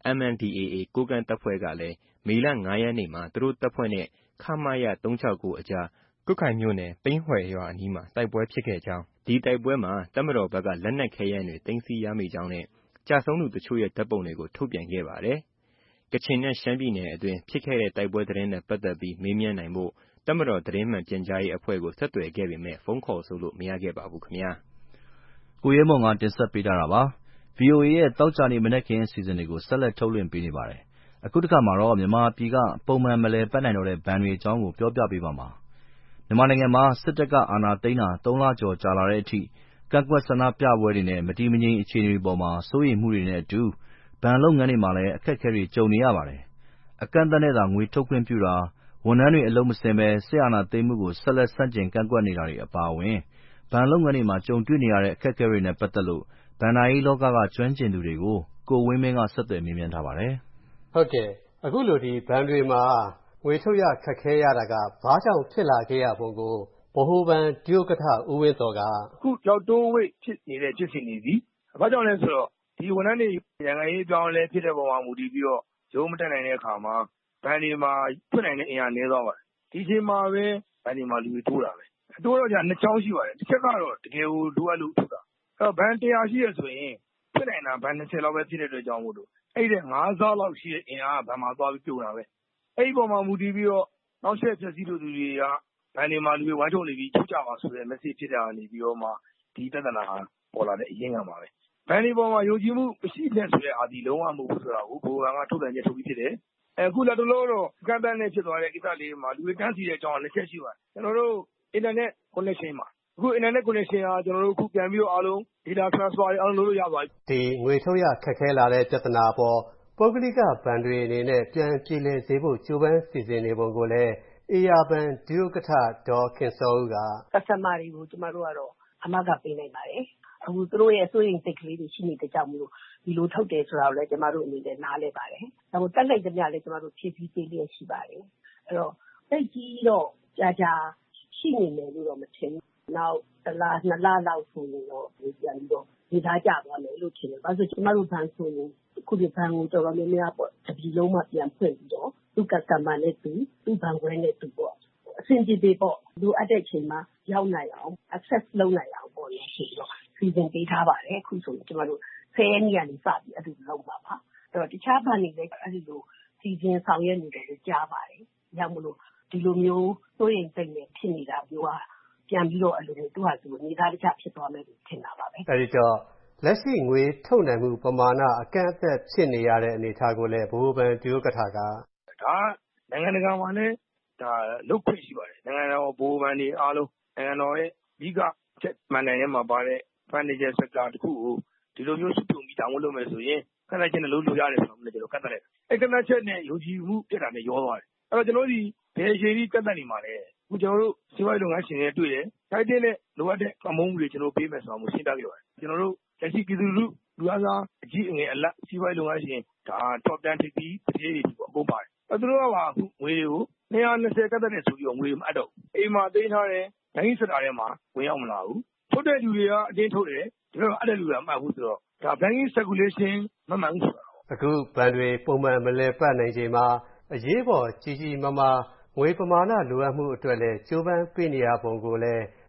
MNDAA ကိုးကန့်တပ်ဖွဲ့ကလည်းမေလ 5 ရက်နေ့မှာသူတို့တပ်ဖွဲ့နဲ့ခမရ 369 အကြားကွတ်ခိုင်မြို့နယ်ပိန်းဝှယ်ရွာအနီးမှာတိုက်ပွဲဖြစ်ခဲ့ကြောင်းဒီတိုက်ပွဲမှာတပ်မတော်ဘက်ကလက်နက်ခဲယမ်းတွေသိမ်းဆည်းရမိကြောင်းနဲ့ကျဆုံးသူတချို့ရဲ့ဓာတ်ပုံတွေကိုထုတ်ပြန်ခဲ့ပါတယ်။ကချင်နဲ့ရှမ်းပြည်နယ်အတွင်းဖြစ်ခဲ့တဲ့တိုက်ပွဲသတင်းနဲ့ပတ်သက်ပြီးမေးမြန်းနိုင်ဖို့တပ်မတော်သတင်းမှန်ပြန်ကြားရေးအဖွဲ့ကိုဆက်သွယ်ခဲ့ပေမဲ့ဖုန်းခေါ်ဆိုလို့မရခဲ့ပါဘူးခင်ဗျာ။ကိုရဲမွန်ကတင်ဆက်ပေးထားတာပါ။ VOA ရဲ့သောကြာနေ့မနက်ခင်းအစီအစဉ်တွေကိုဆက်လက်ထုတ်လွှင့်ပေးနေပါတယ်။အခုတစ်ခါမှာတော့မြန်မာပြည်ကပုံမှန်မလည်ပတ်နိုင်တော့တဲ့ဘဏ်တွေအကြောင်းကိုပြောပြပေးပါမယ်။မြန်မာနိုင်ငံမှာစစ်တပ်ကအာဏာသိမ်းတာ3 လကျော်ကြာလာတဲ့အထိကန့်ကွက်ဆန္ဒပြပွဲတွေနဲ့မတည်မငြိမ်အခြေအနေတွေအပေါ်မှာစိုးရိမ်မှုတွေနဲ့အတူဘဏ်လုပ်ငန်းတွေမှာလည်းအခက်အခဲတွေကြုံနေရပါတယ်။အကန့်အသတ်နဲ့သာငွေထုတ်ခွင့်ပြုတာဝန်ထမ်းတွေအလုပ်မဆင်းဘဲစစ်အာဏာသိမ်းမှုကိုဆက်လက်ဆန့်ကျင်ကန့်ကွက်နေတာတွေအပါအဝင်ဘဏ်လုပ်ငန်းတွေမှာကြုံတွေ့နေရတဲ့အခက်အခဲတွေနဲ့ပတ်သက်လို့ဘဏ္ဍာရေးလောကကျွမ်းကျင်သူတွေကိုကိုဝင်းမင်းကဆက်သွယ်မေးမြန်းထားပါတယ်။ဟုတ်ကဲ့အခုလိုဒီဘဏ်တွေမှာငွေထုတ်ရခက်ခဲရတာကဘာကြောင့်ဖြစ်လာခဲ့ရပုံကိုဗဟိုဘဏ်ဒုဥက္ကဋ္ဌဦးဝင်းသော်ကအခုရောက်တိုးဝိတ်ဖြစ်နေတဲ့ဖြစ်စဉ်တွေဒီဘာကြောင့်လဲဆိုတော့ဒီဝန်ထမ်းတွေရန်ကုန်ရေးပြောင်းလဲဖြစ်တဲ့ပုံမှာမူတည်ပြီးတော့ရုံးမတက်နိုင်တဲ့အခါမှာဘဏ်တွေမှာဖွင့်နိုင်တဲ့အင်အားနည်းသွားပါတယ်ဒီချိန်မှာပဲဘဏ်တွေမှာလူတွေထိုးတာပဲတိုးတော့ကြာ2ချောင်းရှိပါတယ်တစ်ချက်ကတော့တကယ်ကိုလိုအပ်လို့ထိုးတာအဲ့တော့ဘဏ်100ရှိရဆိုရင်ဖွင့်နိုင်တာဘဏ်20လောက်ပဲဖြစ်တဲ့အတွက်ကြောင့်မို့လို့အဲ့ဒီ5ဆလောက်ရှိတဲ့အင်အားကဘဏ်မှာသွားပြီးပြုံတာပဲအဲ့ဒီပုံမှာမူတည်ပြီးတော့နောက်ဆက်ဖြည့်ဆည်းလို့သူတွေကဘဏ်တွေမှာလူတွေဝိုင်းထုတ်နေပြီးထုတ်ကြပါဆိုတဲ့ message ဖြစ်တာကနေပြီးတော့မှဒီပြဿနာဟာပေါ်လာတဲ့အရင်းခံပါပဲဘဏ်တွေပေါ်မှာယုံကြည်မှုမရှိတဲ့ဆိုတဲ့အာဒီလုံးဝမဟုတ်ဘူးဆိုတာကိုဘိုးဘဏ်ကထုတ်ပြန်ချက်ထုတ်ပြီးဖြစ်တယ်အခုလက်တလုံးတော့ကန့်တန်းနဲ့ဖြစ်သွားတဲ့ကိစ္စလေးမှာလူတွေတန်းစီတဲ့အကြောင်းက2ချက်ရှိပါတယ်ကျွန်တော်တို့ internet connection မှာအခု internet connection ဟာကျွန်တော်တို့အခုပြန်ပြီးတော့အားလုံး data transfer တွေအားလုံးလုပ်လို့ရပါပြီဒီငွေထုတ်ရခက်ခဲလာတဲ့ပြဿနာပေါ်ပုဂ္ဂလိကဘဏ်တွေအနေနဲ့ပြန်ပြည်လည်စေဖို့ကြိုးပမ်းစီစဉ်နေပုံကိုလည်းအေယာဘဏ်ဒုဥက္ကဋ္ဌဒေါ်ခင်စောဦးက customer တွေကိုကျမတို့ကတော့အမကပေးနိုင်ပါတယ်အခုသူတို့ရဲ့စိုးရိမ်စိတ်ကလေးတွေရှိနေတဲ့ကြောင့်မလို့ဒီလိုထုတ်တယ်ဆိုတာကိုလည်းကျမတို့အနေနဲ့နားလည်ပါတယ်ဒါပေမဲ့တက်လိုက်တဲ့ညလည်းကျမတို့ဖြည့်ပြီးပေးလျက်ရှိပါတယ်အဲ့တော့စိတ်ကြီးတော့ကြာရှိနေမယ်လို့တော့မထင်ဘူးနောက်1လ2လလောက်ဆိုရင်တော့ပြန်ပြီးတော့ဒီသားကြသွားမယ်လို့ထင်တယ်။ဘာလို့ကျမတို့ဘဏ်ဆိုရင်အခုဒီဘဏ်ကိုတော်တော်များများပေါ့တပြည်လုံးမှာပြန်ဖွင့်ပြီးတော့သူ့ customer နဲ့သူ့ဘဏ်ခွဲနဲ့သူပေါ့အဆင်ပြေပြေပေါ့လိုအပ်တဲ့အချိန်မှာရောက်နိုင်အောင် access လုပ်နိုင်အောင်ပေါ့လို့ဆိုတော့စီစဉ်ပေးထားပါတယ်အခုဆိုရင်ကျမတို့10ရက်နေ့ကနေစပြီးအဲ့ဒီလုပ်ပါပါအဲ့တော့တခြားဘဏ်တွေလည်းအဲ့ဒီလိုစီစဉ်ဆောင်ရွက်နေတယ်လို့ကြားပါတယ်။ရောက်မလို့ဒီလိုမျိုးစိုးရိမ်စိတ်နဲ့ဖြစ်နေတာမျိုးကပြန်ပြီးတော့အဲ့လိုမျိုးသူ့ဟာသူနေသားတခြားဖြစ်သွားမယ်လို့ထင်တာပါပဲအဲ့ဒီတော့လက်ရှိငွေထုတ်နိုင်မှုပမာဏအကန့်အသတ်ဖြစ်နေရတဲ့အနေအထားကိုလည်းဘိုးဘဏ်ဒုဥက္ကဋ္ဌကဒါနိုင်ငံတကာမှာလည်းဒါလုတ်ခွင့်ရှိပါတယ်နိုင်ငံတော်ဘိုးဘဏ်တွေအားလုံးနိုင်ငံတော်ရဲ့အဓိကချက်မှန်တယ်မှာပါတဲ့ financial sector တခုကိုဒီလိုမျိုးစုပြုံပြီးတောင်းလို့မယ်ဆိုရင်ကန့်သတ်ချက်နဲ့လုပ်လို့ရတယ်ဆိုတော့လည်းကျွန်တော်ကန့်သတ်လိုက်အဲ့ကန့်သတ်ချက်နဲ့ယုံကြည်မှုပြတ်တာနဲ့ရောသွားတယ်အဲ့တော့ကျွန်တော်ဒီဘယ်ချိန်ကြီးကန့်သတ်နေမှာလဲအခုကျွန်တော်တို့စီးပွားရေးလုပ်ငန်းရှင်တွေတွေ့တယ်တိုက်တဲ့နဲ့လိုအပ်တဲ့အမုန်းတွေကျွန်တော်ပေးမယ်ဆိုတာမျိုးရှင်းပြခဲ့ပါတယ်ကျွန်တော်တို့လက်ရှိပြည်သူလူအားစားအကြီးအငယ်အလတ်စီးပွားရေးလုပ်ငန်းရှင်ဒါ top 10ထိပ်ပြီးတတိယတွေပေါ့အကုန်ပါတယ်အဲ့သူတို့ကပါအခုငွေတွေကို220ကတ်တဲ့ဆိုပြီးတော့ငွေမအပ်တော့အိမ်မှာသိမ်းထားတယ်ဒိုင်းစတာထဲမှာဝင်ရောက်မလာဘူးထုတ်တဲ့လူတွေကအတင်းထုတ်တယ်ဒီလိုအပ်တဲ့လူတွေကမအပ်ဘူးဆိုတော့ဒါ banking circulation မမှန်ဘူးဆိုတာအခုဘဏ်တွေပုံမှန်မလည်ပတ်နိုင်ချိန်မှာအရေးပေါ်ကြီးကြီးမားမားငွေပမာဏလိုအပ်မှုအတွက်လည်းကြိုးပမ်းပေးနေရပုံကိုလည်း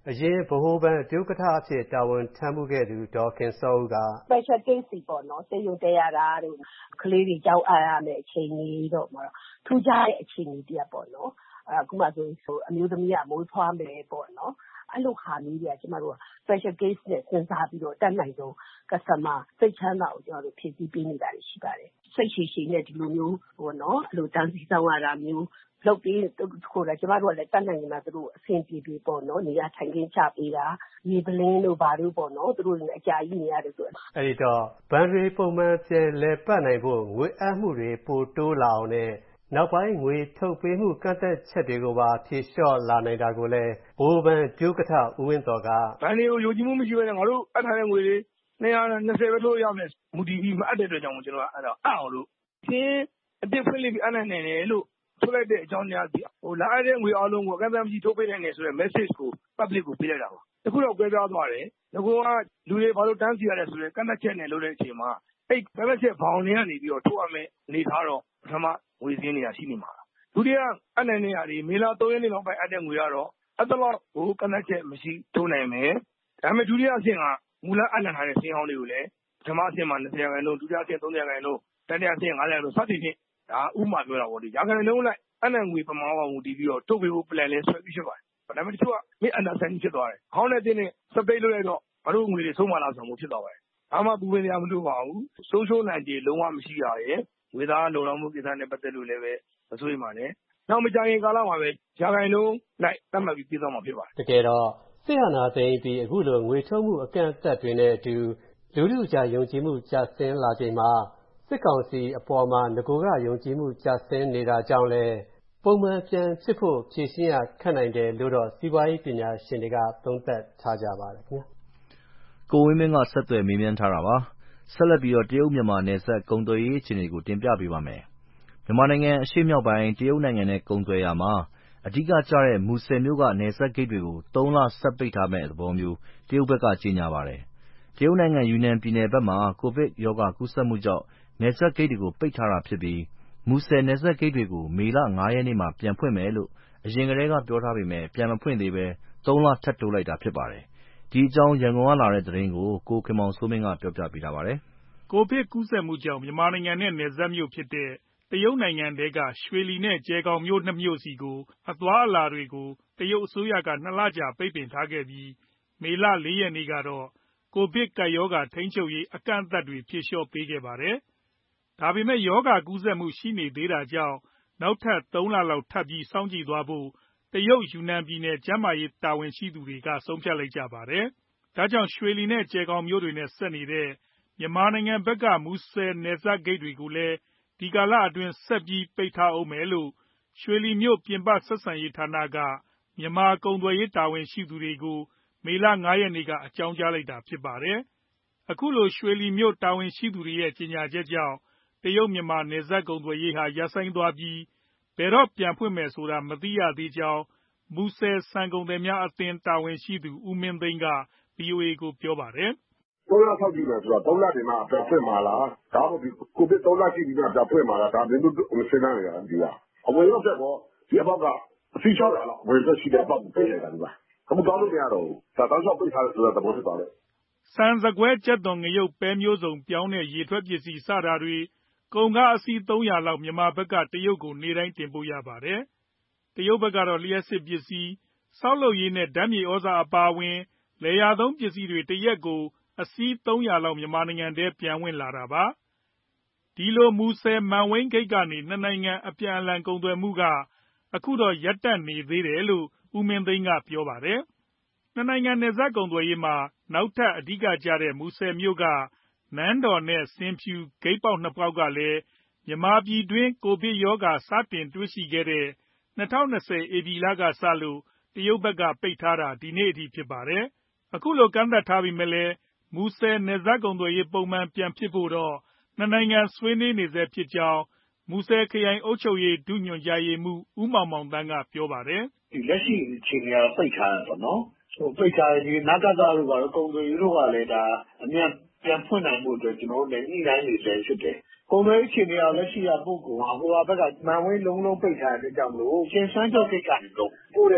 အရင်ဗဟိုဘဏ်ဒုဥက္ကဋ္ဌအဖြစ်တာဝန်ထမ်းမှုခဲ့သူဒေါ်ခင်စောဦးက special case တွေပေါ့နော်ဆေးရုံတက်ရတာတို့ကလေးတွေကြောက်အားရမယ့်အခြေအနေတော့ထူးခြားတဲ့အခြေအနေတည်းပေါ့နော်အခုမှဆိုအမျိုးသမီးကမိုးထွားမယ်ပေါ့နော်အဲ့လိုခါမျိုးတွေကကျမတို့က special case နဲ့စဉ်းစားပြီးတော့တက်နိုင်ဆုံး customer စိတ်ချမ်းသာကိုကျမတို့ဖြည့်ဆည်းပေးနေတာရှိပါတယ်စိတ်ရှိနဲ့ဒီလိုမျိုးပေါ့နော်အဲ့လိုတန်းစီဆောင်ရတာမျိုးလုပ်ပြီးခိုးတာကျမတို့ကလည်းတက်နိုင်နေတာသူတို့အဆင်ပြေပြေပေါ့နော်နေရာထိုင်ခင်းချပေးတာရေပလင်းတို့ဘာတို့ပေါ့နော်သူတို့လည်းအကြာကြီးနေရတယ်ဆိုအဲ့ဒီတော့ဘဏ်တွေပုံမှန်ပြန်လည်ပတ်နိုင်ဖို့ငွေအပ်မှုတွေပိုတိုးလာအောင်နဲ့နောက်ပိုင်းငွေထုတ်ပေးမှုကန့်သတ်ချက်တွေကိုပါဖြေလျှော့လာနိုင်တာကိုလည်းဗဟိုဘဏ်ဒုဥက္ကဋ္ဌဦးဝင်းသော်ကဘဏ်တွေကိုယုံကြည်မှုမရှိဘဲနဲ့ငါတို့အပ်ထားတဲ့ငွေတွေ220ပဲထုတ်ရမယ်မူတည်ပြီးမအပ်တဲ့အတွက်ကြောင့်ကျွန်တော်အဲ့တော့အအောင်လို့ရှင်းအပြစ်ဖွင့်လိုက်ပြီးအပ်နိုင်တယ်လို့ထုတ်လိုက်တဲ့အကြောင်းတရားလာအပ်တဲ့ငွေအလုံးကိုအကန့်အသတ်မရှိထုတ်ပေးနိုင်တယ်ဆိုတဲ့ message ကို public ကိုပေးလိုက်တာပါတခုတော့ကြွယ်ပြောသွားတယ်ငါကလူတွေဘာလို့တန်းစီရတယ်ဆိုတဲ့ကန့်သတ်ချက်နဲ့လုပ်တဲ့အချိန်မှာအဲ့ကန့်သတ်ချက်ဘောင်တွေကနေပြီးတော့ထုတ်ရမယ်အနေထားတော့ပထမငွေစင်းနေတာရှိနေမှာဒုတိယအပ်နိုင်တဲ့နေရာတွေမေလ3ရက်နေ့နောက်ပိုင်းအပ်တဲ့ငွေကတော့အဲ့တော့ဟိုကန့်သတ်ချက်မရှိထုတ်နိုင်မယ်ဒါပေမဲ့ဒုတိယအဆင့်ကမူလအပ်နှံထားတဲ့ဆင်းဟောင်းတွေကိုလည်းပထမအဆင့်မှာ20%ဒုတိယအဆင့်30%တတိယအဆင့်50%စသဖြင့်ဒါဥပမာပြောတာပေါ့ဒီရာခိုင်နှုန်းလိုက်အနှံငွေပမာဏကိုတည်ပြီးတော့ထုတ်ပေးဖို့ plan လဲဆွဲပြီးဖြစ်ပါတယ်ဒါပေမဲ့တချို့က misunderstanding ဖြစ်သွားတယ်ဟောင်းတဲ့တင်းနဲ့ separate လုပ်လိုက်တော့ဘာလို့ငွေတွေဆုံးမလာဆိုမှုဖြစ်သွားပါတယ်ဘာမှပူပင်ရမလို့ပါဘူးဆုံးရှုံးနိုင်ခြေလုံးဝမရှိရရဲ့ငွေသားလုံလောက်မှုကိစ္စနဲ့ပတ်သက်လို့လည်းပဲမစိုးရိမ်ပါနဲ့နောက်မကြခင်ကာလမှာပဲရာခိုင်နှုန်းလိုက်သတ်မှတ်ပြီးပြည်သွားမှာဖြစ်ပါတယ်တကယ်တော့စစ်အာဏာသိမ်းပြီးအခုလိုငွေထုတ်မှုအကန့်အသတ်တွေနဲ့အတူလူထုကြားယုံကြည်မှုကျဆင်းလာချိန်မှာစစ်ကောင်စီအပေါ်မှာငကိုကယုံကြည်မှုကျဆင်းနေတာကြောင့်လဲပုံမှန်ပြန်ဖြစ်ဖို့ဖြည့်ရှင်းရခက်နိုင်တယ်လို့တော့စီးပွားရေးပညာရှင်တွေကသုံးသပ်ထားကြပါတယ်ခင်ဗျာကိုဝင်းမင်းကဆက်သွယ်မေးမြန်းထားတာပါဆက်လက်ပြီးတော့တရုတ်မြန်မာနယ်စပ်ကုန်သွယ်ရေးအခြေအနေကိုတင်ပြပေးပါမယ်မြန်မာနိုင်ငံအရှေ့မြောက်ပိုင်းတရုတ်နိုင်ငံနဲ့ကုန်သွယ်ရာမှာအဓိကကျတဲ့မူဆယ်မြို့ကနယ်စပ်ဂိတ်တွေကို3လဆက်ပိတ်ထားမယ့်သဘောမျိုးတရုတ်ဘက်ကကြေညာပါတယ်တရုတ်နိုင်ငံယူနန်ပြည်နယ်ဘက်မှာကိုဗစ်ရောဂါကူးစက်မှုကြောင့်နယ်စပ်ဂိတ်တွေကိုပိတ်ထားတာဖြစ်ပြီးမူဆယ်နယ်စပ်ဂိတ်တွေကိုမေလ5ရက်နေ့မှာပြန်ဖွင့်မယ်လို့အရင်ကတည်းကပြောထားပေမဲ့ပြန်မဖွင့်သေးဘဲ3လထပ်တိုးလိုက်တာဖြစ်ပါတယ်ဒီအကြောင်းရန်ကုန်ကလာတဲ့သတင်းကိုကိုခင်မောင်စိုးမင်းကပြောပြပေးထားပါတယ်ကိုဗစ်ကူးစက်မှုကြောင့်မြန်မာနိုင်ငံနဲ့နယ်စပ်မြို့ဖြစ်တဲ့တရုတ်နိုင်ငံထဲကရွှေလီနဲ့ကျယ်ဂေါင်မြို့နှစ်မြို့စီကိုအသွားအလာတွေကိုတရုတ်အစိုးရက2လကြာပိတ်ပင်ထားခဲ့ပြီးမေလ4ရက်နေ့ကတော့ကိုဗစ်ကပ်ရောဂါထိန်းချုပ်ရေးအကန့်အသတ်တွေဖြေလျှော့ပေးခဲ့ပါတယ်ဒါပေမဲ့ရောဂါကူးစက်မှုရှိနေသေးတာကြောင့်နောက်ထပ်3လလောက်ထပ်ပြီးစောင့်ကြည့်သွားဖို့တရုတ်ယူနန်ပြည်နယ်ကျန်းမာရေးတာဝန်ရှိသူတွေကဆုံးဖြတ်လိုက်ကြပါတယ်ဒါကြောင့်ရွှေလီနဲ့ကျယ်ဂေါင်မြို့တွေနဲ့ဆက်နေတဲ့မြန်မာနိုင်ငံဘက်ကမူဆယ်နယ်စပ်ဂိတ်တွေကိုလည်းဒီကာလအတွင်းဆက်ပြီးပိတ်ထားဦးမယ်လို့ရွှေလီမြို့ပြင်ပဆက်ဆံရေးဌာနကမြန်မာကုန်သွယ်ရေးတာဝန်ရှိသူတွေကိုမေလ5ရက်နေ့ကအကြောင်းကြားလိုက်တာဖြစ်ပါတယ်အခုလိုရွှေလီမြို့တာဝန်ရှိသူတွေရဲ့ကြေညာချက်ကြောင့်တရုတ်မြန်မာနယ်စပ်ကုန်သွယ်ရေးဟာရပ်ဆိုင်းသွားပြီးဘယ်တော့ပြန်ဖွင့်မယ်ဆိုတာမသိရသေးကြောင်းမူဆယ်ဆန်ကုန်သည်များအသင်းတာဝန်ရှိသူဦးမင်းသိန်းက VOA ကိုပြောပါတယ် 3လဆောက်ကြည့်မယ်ဆိုတော့3လတင်မှပြန်ဖွင့်မှာလားဒါမှမဟုတ်ကိုဗစ်3လရှိပြီးမှပြန်ဖွင့်မှာလားဒါမျိုးတို့မရှင်းနိုင်ရဘူးဒီကအဝင်ရောက်တဲ့ကောဒီအပေါက်ကအစီချောက်လာတော့ဝင်သက်ရှိတဲ့အပေါက်ကိုပြေးနေတာဒီမှာအခုတောင်းလို့မရတော့ဘူးဒါတောင်းလျှောက်ပိတ်ထားတယ်ဆိုတော့သဘောဖြစ်သွားတယ်ဆန်စကွဲကြက်သွန်ငရုတ်ပဲမျိုးစုံပြောင်းတဲ့ရေထွက်ပစ္စည်းစတာတွေကုန်ကားအစီး300လောက်မြန်မာဘက်ကတရုတ်ကိုနေ့တိုင်းတင်ပို့ရပါတယ်တရုတ်ဘက်ကတော့လျှပ်စစ်ပစ္စည်းဆောက်လုပ်ရေးနဲ့ဓာတ်မြေဩဇာအပါအဝင်လယ်ယာသုံးပစ္စည်းတွေတရက်ကိုအစီး300လောက်မြန်မာနိုင်ငံထဲပြန်ဝင်လာတာပါဒီလိုမူဆယ်မန်ဝိန်းဂိတ်ကနေနှစ်နိုင်ငံအပြန်အလှန်ကုန်သွယ်မှုကအခုတော့ရပ်တန့်နေသေးတယ်လို့ဦးမင်းသိန်းကပြောပါတယ်နှစ်နိုင်ငံနယ်စပ်ကုန်သွယ်ရေးမှာနောက်ထပ်အဓိကကျတဲ့မူဆယ်မြို့ကနန်းတော်နဲ့ဆင်ဖြူဂိတ်ပေါက်2ပေါက်ကလည်းမြန်မာပြည်တွင်းကိုဗစ်ရောဂါစတင်တွေ့ရှိခဲ့တဲ့2020ဧပြီလကစလို့တရုတ်ဘက်ကပိတ်ထားတာဒီနေ့အထိဖြစ်ပါတယ်အခုလိုကန့်သတ်ထားပေမဲ့လည်းမူဆယ်နယ်စပ်ကုန်သွယ်ရေးပုံမှန်ပြန်ဖြစ်ဖို့တော့နှစ်နိုင်ငံဆွေးနွေးနေဆဲဖြစ်ကြောင်းမူဆယ်ခရိုင်အုပ်ချုပ်ရေးဒုညွှန်ကြားရေးမှူးဦးမောင်မောင်သန်းကပြောပါတယ်လက်ရှိအခြေအနေကတော့ပိတ်ထားတယ်ပေါ့နော်ပိတ်ထားရင်နဂတတို့ကတော့ကုန်သွယ်ရေးတို့ကလည်းဒါအမြန်ပြန်ဖွင့်နိုင်မှုအတွက်ကျွန်တော်တို့လည်းညှိနှိုင်းနေဆဲဖြစ်တယ်ကုန်သွယ်ရေးအခြေအနေကလက်ရှိကပုဂ္ဂိုလ်ဟာဟိုဘက်ကမန်ဝင်းလုံးပိတ်ထားတဲ့ကြောင့်မလို့ရှင်းစမ်းကြောက်ကိစ္စတွေတော့ပို့တဲ့ကုန်အား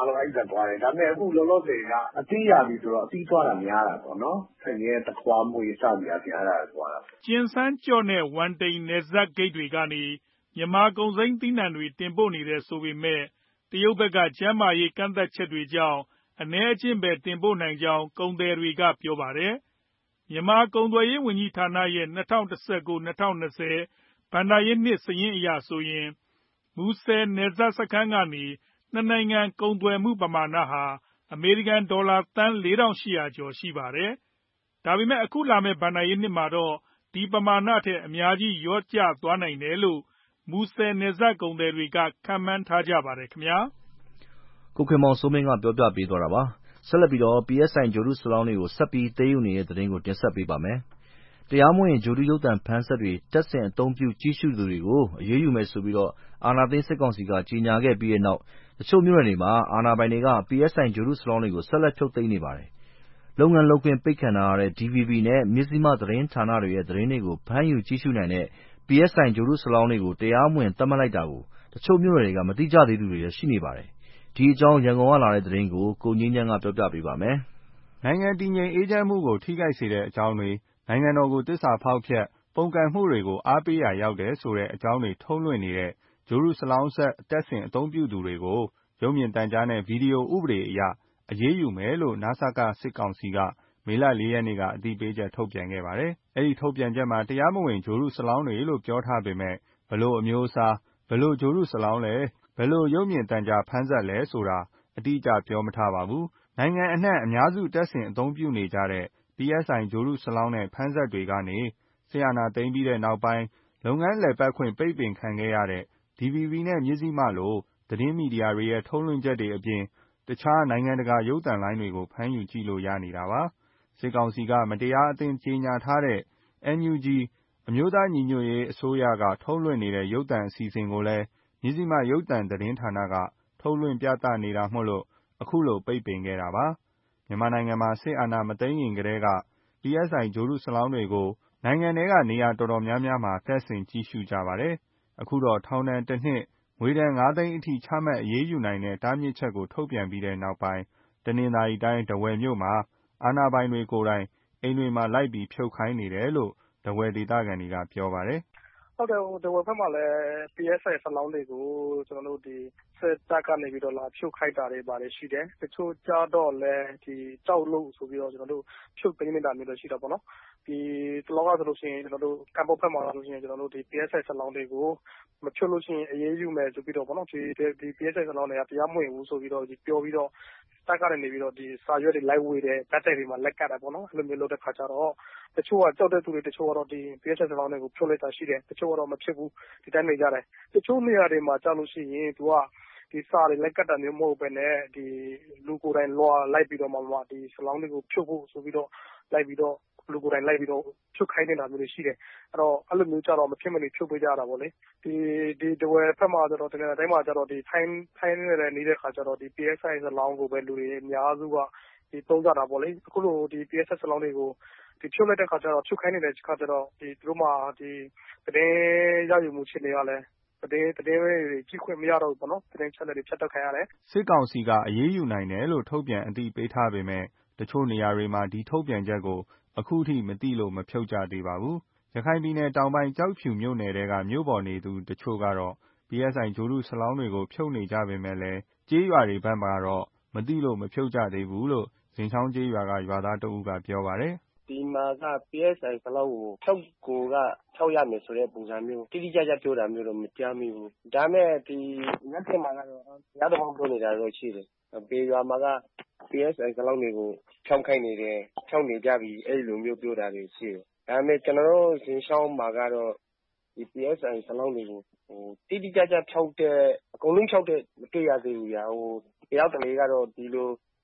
လုံးအဲ့ဒါသွားတယ်ဒါပေမဲ့အခုလောလောဆယ်ကအသီးရပြီဆိုတော့အသီးသွားတာများတာပေါ့နော်ဆက်ငယ်တခွားမွေစသည်အပြင်အဲ့ဒါသွားတာကျင်းစန်းကြော့နဲ့ဝမ်တိန်နယ်စပ်ဂိတ်တွေကနေမြန်မာကုန်စိမ်းသီးနှံတွေတင်ပို့နေတယ်ဆိုပေမဲ့တရုတ်ဘက်ကကျန်းမာရေးကန့်သတ်ချက်တွေကြောင့်အနည်းအကျဉ်းပဲတင်ပို့နိုင်ကြောင်းကုန်သည်တွေကပြောပါတယ်မြန်မာကုန်သွယ်ရေးဝန်ကြီးဌာနရဲ့2019-2020ဘဏ္ဍာရေးနှစ်စာရင်းအရဆိုရင်မူဆယ်နယ်စပ်စခန်းကနေနှစ်နိုင်ငံကုန်သွယ်မှုပမာဏဟာအမေရိကန်ဒေါ်လာသန်း 4,800 ကျော်ရှိပါတယ်။ဒါပေမဲ့အခုလာမယ့်ဘဏ္ဍာရေးနှစ်မှာတော့ဒီပမာဏထက်အများကြီးလျော့ကျသွားနိုင်တယ်လို့မူဆယ်နယ်စပ်ကုန်သည်တွေကခန့်မှန်းထားကြပါတယ်ခင်ဗျာ။ကိုခင်မောင်စိုးမင်းကပြောပြပေးသွားတာပါ။ဆက်လက်ပြီး PSI ဂြိုဟ်တုစလောင်းတွေကိုဆက်ပြီးသိမ်းယူနေတဲ့သတင်းကိုတင်ဆက်ပေးပါမယ်။တရားမဝင်ဂြိုဟ်တုရုပ်သံဖမ်းစက်တွေတပ်ဆင်အသုံးပြုကြည့်ရှုသူတွေကိုအရေးယူမယ်ဆိုပြီးအာဏာသိမ်းစစ်ကောင်စီကကြေညာခဲ့ပြီးတဲ့နောက်တချို့မြို့နယ်တွေမှာအာဏာပိုင်တွေက PSI ဂြိုဟ်တုစလောင်းတွေကိုဆက်လက်ဖြုတ်သိမ်းနေပါတယ်။လုပ်ငန်းလုပ်ခွင့်ပိတ်ခံထားရတဲ့ DVB နဲ့မဇ္ဈိမသတင်းဌာနတွေရဲ့သတင်းတွေကိုဖမ်းယူကြည့်ရှုနိုင်တဲ့ PSI ဂြိုဟ်တုစလောင်းတွေကိုတရားမဝင်သတ်မှတ်လိုက်တာကိုတချို့မြို့နယ်တွေကမသိကြသေးသူတွေလည်းရှိနေပါတယ်။ဒီအကြောင်းရန်ကုန်ကလာတဲ့သတင်းကိုကိုငြိမ်းချမ်းကပြောပြပေးပါမယ်။နိုင်ငံတည်ငြိမ်အေးချမ်းမှုကိုထိခိုက်စေတဲ့အကြောင်းတွေနိုင်ငံတော်ကိုသစ္စာဖောက်ဖျက်ပုန်ကန်မှုတွေကိုအားပေးရာရောက်တယ်ဆိုတဲ့အကြောင်းတွေထုတ်လွှင့်နေတဲ့ဂြိုဟ်တုစလောင်းဆက်တပ်ဆင်အသုံးပြုသူတွေကိုရုပ်မြင်သံကြားနဲ့ဗီဒီယိုဥပဒေအရအရေးယူမယ်လို့နစကစစ်ကောင်စီကမေလ 4 ရက်နေ့ကအတည်ပြုချက်ထုတ်ပြန်ခဲ့ပါတယ်။အဲဒီထုတ်ပြန်ချက်မှာတရားမဝင်ဂြိုဟ်တုစလောင်းတွေလို့ပြောထားပေမဲ့ဘယ်လိုအမျိုးအစားဘယ်လိုဂြိုဟ်တုစလောင်းလဲဘယ်လိုရုပ်မြင်သံကြားဖမ်းစက်လဲဆိုတာအတိအကျပြောမထားပါဘူး။နိုင်ငံအနှံ့အများစုတပ်ဆင်အသုံးပြုနေကြတဲ့ PSI ဂြိုဟ်တုစလောင်းနဲ့ဖမ်းစက်တွေကနေစစ်အာဏာသိမ်းပြီးတဲ့နောက်ပိုင်းလုပ်ငန်းလည်ပတ်ခွင့်ပိတ်ပင်ခံခဲ့ရတဲ့ DVB နဲ့မဇ္ဈိမလိုသတင်းမီဒီယာတွေရဲ့ထုတ်လွှင့်ချက်တွေအပြင်တခြားနိုင်ငံတကာရုပ်သံလိုင်းတွေကိုဖမ်းယူကြည့်လို့ရနေတာပါ။စစ်ကောင်စီကမတရားအသင်းကြေညာထားတဲ့ NUG အမျိုးသားညီညွတ်ရေးအစိုးရကထုတ်လွှင့်နေတဲ့ရုပ်သံအစီအစဉ်ကိုလည်းမဇ္ဈိမရုပ်သံသတင်းဌာနကထုတ်လွှင့်ပြသနေတာမို့လို့အခုလိုပိတ်ပင်ခဲ့တာပါ။မြန်မာနိုင်ငံမှာစစ်အာဏာမသိမ်းခင်ကတည်းက PSI ဂြိုဟ်တုစလောင်းတွေကိုနိုင်ငံထဲကနေရာတော်တော်များများမှာတပ်ဆင်ကြည့်ရှုကြပါတယ်။အခုတော့ထောင်ဒဏ်1 နှစ်ငွေဒဏ် 5 သိန်းအထိချမှတ်အရေးယူနိုင်တဲ့တားမြစ်ချက်ကိုထုတ်ပြန်ပြီးတဲ့နောက်ပိုင်းတနင်္သာရီတိုင်းထားဝယ်မြို့မှာအာဏာပိုင်တွေကိုယ်တိုင်အိမ်တွေမှာလိုက်ပြီးဖြုတ်ခိုင်းနေတယ်လို့ထားဝယ်ဒေသခံတွေကပြောပါတယ်။ဟုတ်တယ်ထားဝယ်ဘက်မှာလည်း PSI စလောင်းတွေကိုကျွန်တော်တို့ဒီစစ်တပ်ကနေပြီးတော့လာဖြုတ်ခိုက်တာတွေပါတယ်ရှိတယ်။တချို့ကြတော့လည်းဒီကြောက်လို့ဆိုပြီးတော့ကျွန်တော်တို့ဖြုတ်သိမ်းနေတာမျိုးလည်းရှိတာပေါ့နော်။ဒီတလောကဆိုလို့ရှိရင်ကျွန်တော်တို့ကံပုတ်ဘက်မှာဆိုလို့ရှိရင်ကျွန်တော်တို့ဒီ PSI စလောင်းတွေကိုမဖြုတ်လို့ရှိရင်အရေးယူမယ်ဆိုပြီးတော့ပေါ့နော်ဒီ PSI စလောင်းတွေကတရားမဝင်ဘူးဆိုပြီးတော့ပြောပြီးတော့တပ်ကနေပြီးတော့ဒီစာရွက်တွေလိုက်ဝေတယ်တပ်တိုက်တွေမှာလက်ကတ်တာပေါ့နော်အဲ့လိုမျိုးလုပ်တဲ့ခါကျတော့တချို့ကကြောက်တဲ့သူတွေတချို့ကတော့ဒီ PSI စလောင်းတွေကိုဖြုတ်လိုက်တာရှိတယ်တချို့ကတော့မဖြစ်ဘူးဒီတိုင်းနေကြတယ်တချို့နေရာတွေမှာကြောက်လို့ရှိရင်သူကဒီစာတွေလက်ကတ်တာမျိုးမဟုတ်ပဲနဲ့ဒီလူကိုယ်တိုင်လွှာလိုက်ပြီးတော့မှဒီစလောင်းတွေကိုဖြုတ်ဖို့ဆိုပြီးတော့လိုက်ပြီးတော့လူကိုယ်တိုင်လိုက်ပြီးတော့ဖြုတ်ခိုင်းနေတာမျိုးတွေရှိတယ်အဲ့တော့အဲ့လိုမျိုးကြတော့မဖြစ်မနေဖြုတ်ပေးကြတာပေါ့လေဒီတဝယ်ဖက်မှာကျတော့တကယ်တိုင်းမှာကျတော့ဒီထိုင်းနေတဲ့နေတဲ့ခါကျတော့ဒီ PSI စလောင်းကိုပဲလူတွေအများစုကဒီသုံးကြတာပေါ့လေအခုလိုဒီ PSI စလောင်းတွေကိုဒီဖြုတ်လိုက်တဲ့ခါကျတော့ဖြုတ်ခိုင်းနေတဲ့ခါကျတော့ဒီသူတို့မှာဒီသတင်းရယူမှုအခြေအနေကလည်းသတင်းတွေကြည့်ခွင့်မရတော့ဘူးပေါ့နော်သတင်းချက်လက်တွေဖြတ်တောက်ခံရတယ်စစ်ကောင်စီကအရေးယူနိုင်တယ်လို့ထုတ်ပြန်အသိပေးထားပေမဲ့တချို့နေရာတွေမှာဒီထုတ်ပြန်ချက်ကိုအခုထိမသိလို့မဖြုတ်ကြသေးပါဘူး။ရခိုင်ပြည်နယ်တောင်ပိုင်းကျောက်ဖြူမြို့နယ်ကမြို့ပေါ်နေသူတချို့ကတော့ PSI ဂြိုဟ်တုစလောင်းတွေကိုဖြုတ်နေကြပေမဲ့လည်းကျေးရွာတွေဘက်မှာတော့မသိလို့မဖြုတ်ကြသေးဘူးလို့ဇင်ချောင်းကျေးရွာကရွာသားတဦးကပြောပါတယ်။ဒီမှာက PSI စလောင်းကိုဖြုတ်ကိုကဖြုတ်ရမယ်ဆိုတဲ့ပုံစံမျိုးတိတိကျကျပြောတာမျိုးတော့မကြားမိဘူး။ဒါမဲ့ဒီညက်တင်မှာကတော့ရတဲ့ဘောပြောနေတာတော့ရှိတယ်။ပေရွာမှာက PSI စလောင်းတွေကိုဖြောင်းခိုင်းနေတယ်ဖြောင်းနေကြပြီအဲ့လိုမျိုးပြောတာတွေရှိတယ်။ဒါမဲ့ကျွန်တော်တို့ဇင်ချောင်းမှာကတော့ဒီ PSI စလောင်းတွေကိုတိတိကျကျဖြောက်တဲ့အကုန်လုံးဖြောက်တဲ့မတွေ့ရသေးဘူးညာတယောက်တလေကတော့ဒီလို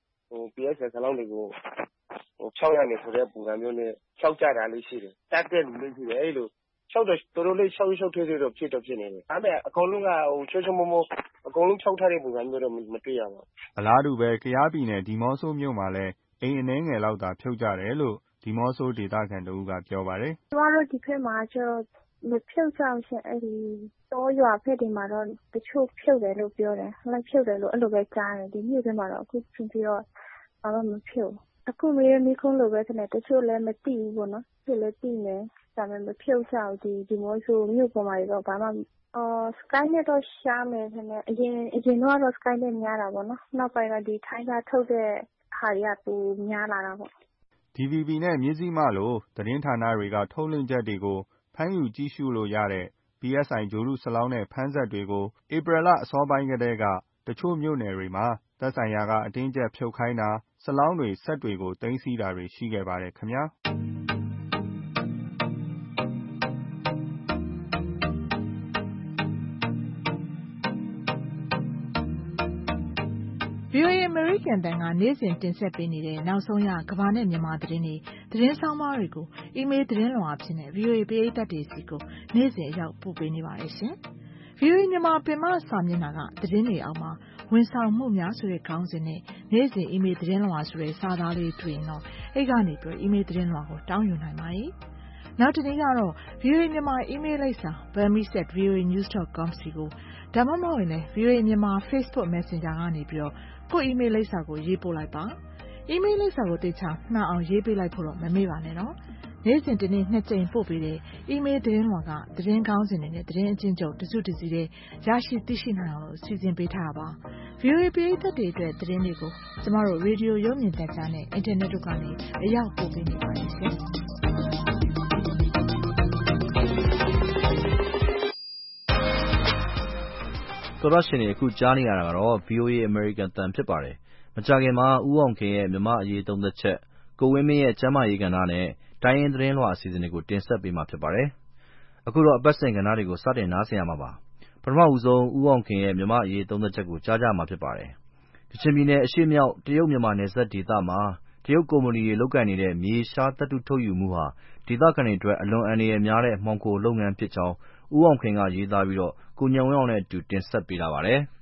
PSI စလောင်းတွေကိုဖြောက်ရနေဆိုတဲ့ပုံစံမျိုးနဲ့ဖြောက်ကြတာလေးရှိတယ်တတ်တဲ့လူလေးရှိတယ်အဲ့လိုဖြောက်တော့တော်တော်လေးရှောက်ထွေးထွေးတော့ဖြစ်နေတယ်ဒါပေမဲ့အကုန်လုံးကချွတ်ချွတ်မိုးမိုးအကုန်လုံးဖြောက်ထားတဲ့ပုံစံမျိုးတော့မတွေ့ရပါဘူးအလားတူပဲကယားပြည်နယ်ဒီမော့ဆိုမြို့မှာလည်းအိမ်အနှဲငယ်လောက်သာဖြုတ်ကြတယ်လို့ဒီမော့ဆိုဒေသခံတဦးကပြောပါတယ်ကျမတို့ဒီဖက်မှာကျတော့မဖြုတ်ကြအောင်ရှင်အဲ့ဒီတော့ရွာဖက်တွေမှာတော့တချို့ဖြုတ်တယ်လို့ပြောတယ်လိုက်ဖြုတ်တယ်လို့အဲ့လိုပဲကြားတယ်ဒီမြို့ထဲမှာတော့အခုချင်းပြီးတော့ဘာမှမဖြုတ်အခုမေးမိခုံးလိုပဲဆိုနေတချို့လည်းမသိဘူးပေါ့နော်တချို့လည်းသိနေဒါပေမဲ့မဖြုတ်ကြဘူးဒီမိုးဆိုမြို့ပေါ်မှာတော့ဘာမှSky နဲ့တော့ရှားမယ်ဆိုနေအရင်တော့ Sky နဲ့များတာပေါ့နော်နောက်ပိုင်းတော့ဒီထိုင်းကထုတ်တဲ့ဟာတွေကပိုများလာတာပေါ့ DVB နဲ့မြစည်းမလိုသတင်းဌာနတွေကထုတ်လွှင့်ချက်တွေကိုဖမ်းယူကြည့်ရှုလို့ရတဲ့ PSI ဂြိုဟ်တုစလောင်းနဲ့ဖမ်းစက်တွေကိုဧပြီလအစောပိုင်းကတည်းကတချို့မြို့နယ်တွေမှာသက်ဆိုင်ရာကအတင်းကျပ်ဖြုတ်ခိုင်းတာစလောင်းတွေစက်တွေကိုသိမ်းဆည်းတာတွေရှိခဲ့ပါတယ်ခင်ဗျာ VOA အမေရိကန်တန်ကနေ့စဉ်တင်ဆက်ပေးနေတဲ့နောက်ဆုံးရကမ္ဘာနဲ့မြန်မာသတင်းတွေသတင်းဆောင်မတွေကိုအီးမေးလ်သတင်းလွှာအဖြစ်နဲ့ VOA ပရိသတ်တွေစီကိုနေ့စဉ်အရောက်ပို့ပေးနေပါတယ်ရှင်။ VOA မြန်မာပင်မစာမျက်နှာကသတင်းတွေအောက်မှာဝန်ဆောင်မှုများဆိုတဲ့ခေါင်းစဉ်နဲ့နေ့စဉ်အီးမေးလ်သတင်းလွှာဆိုတဲ့စာသားလေးတွေ့ရင်တော့အဲ့ကနေပြီးအီးမေးလ်သတင်းလွှာကိုတောင်းယူနိုင်ပါတယ်။နောက်တနေ့ကတော့ VOA မြန်မာအီးမေးလ်လိပ်စာ burmese@voanews.com စီကိုဒါမှမဟုတ်ရင်လည်း VOA မြန်မာ Facebook Messenger ကနေပြီးတော့ကိုယ့်အီးမေးလ်လိပ်စာကိုရေးပို့လိုက်ပါ။အီးမေးလ်လိပ်စာကိုတေချာမှန်အောင်ရေးပေးလိုက်ဖို့တော့မမေ့ပါနဲ့နော်။နေ့စဉ်တစ်နေ့2ကြိမ်ပို့ပေးတဲ့အီးမေးလ်သတင်းလွှာကသတင်းကောင်းစင်တွေနဲ့သတင်းအကျဉ်းချုပ်တစုတစည်းတဲ့ရရှိသိရှိနိုင်အောင်လို့စီစဉ်ပေးထားတာပါ။ VOA ပရိသတ်တွေအတွက်သတင်းတွေကိုကျမတို့ရေဒီယိုရုပ်မြင်သံကြားနဲ့အင်တာနက်တို့ကနေအရောက်ပို့ပေးနေပါတယ်ရှင်။သောရရှင်တွေအခုကြားနေရတာကတော့ VOA American အသံဖြစ်ပါတယ်။မကြာခင်မှာဦးအောင်ခင်ရဲ့မြန်မာအရေးသုံးသက်ချက်ကိုဝင်းမင်းရဲ့ကျန်းမာရေးကဏ္ဍနဲ့တိုင်းရင်းသတင်းလွှာအစီအစဉ်တွေကိုတင်ဆက်ပေးမှာဖြစ်ပါတယ်။အခုတော့အပတ်စဉ်ကဏ္ဍတွေကိုစတင်နားဆင်ရမှာပါ။ပထမဦးဆုံးဦးအောင်ခင်ရဲ့မြန်မာအရေးသုံးသက်ချက်ကိုကြားကြမှာဖြစ်ပါတယ်။ကချင်ပြည်နယ်အရှေ့မြောက်တရုတ်မြန်မာနယ်စပ်ဒေသမှာတရုတ်ကုမ္ပဏီတွေလုပ်ကိုင်နေတဲ့မြေရှားသတ္တုထုတ်ယူမှုဟာဒေသခံတွေအတွက်အလွန်အန္တရာယ်များတဲ့မှောင်ခိုလုပ်ငန်းဖြစ်ကြောင်းဦးအောင်ခင်ကရေးသားပြီးကိုဉာဏ်ဝင်းအောင်နဲ့အတူတင်ဆက်ပေးထားပါတယ်။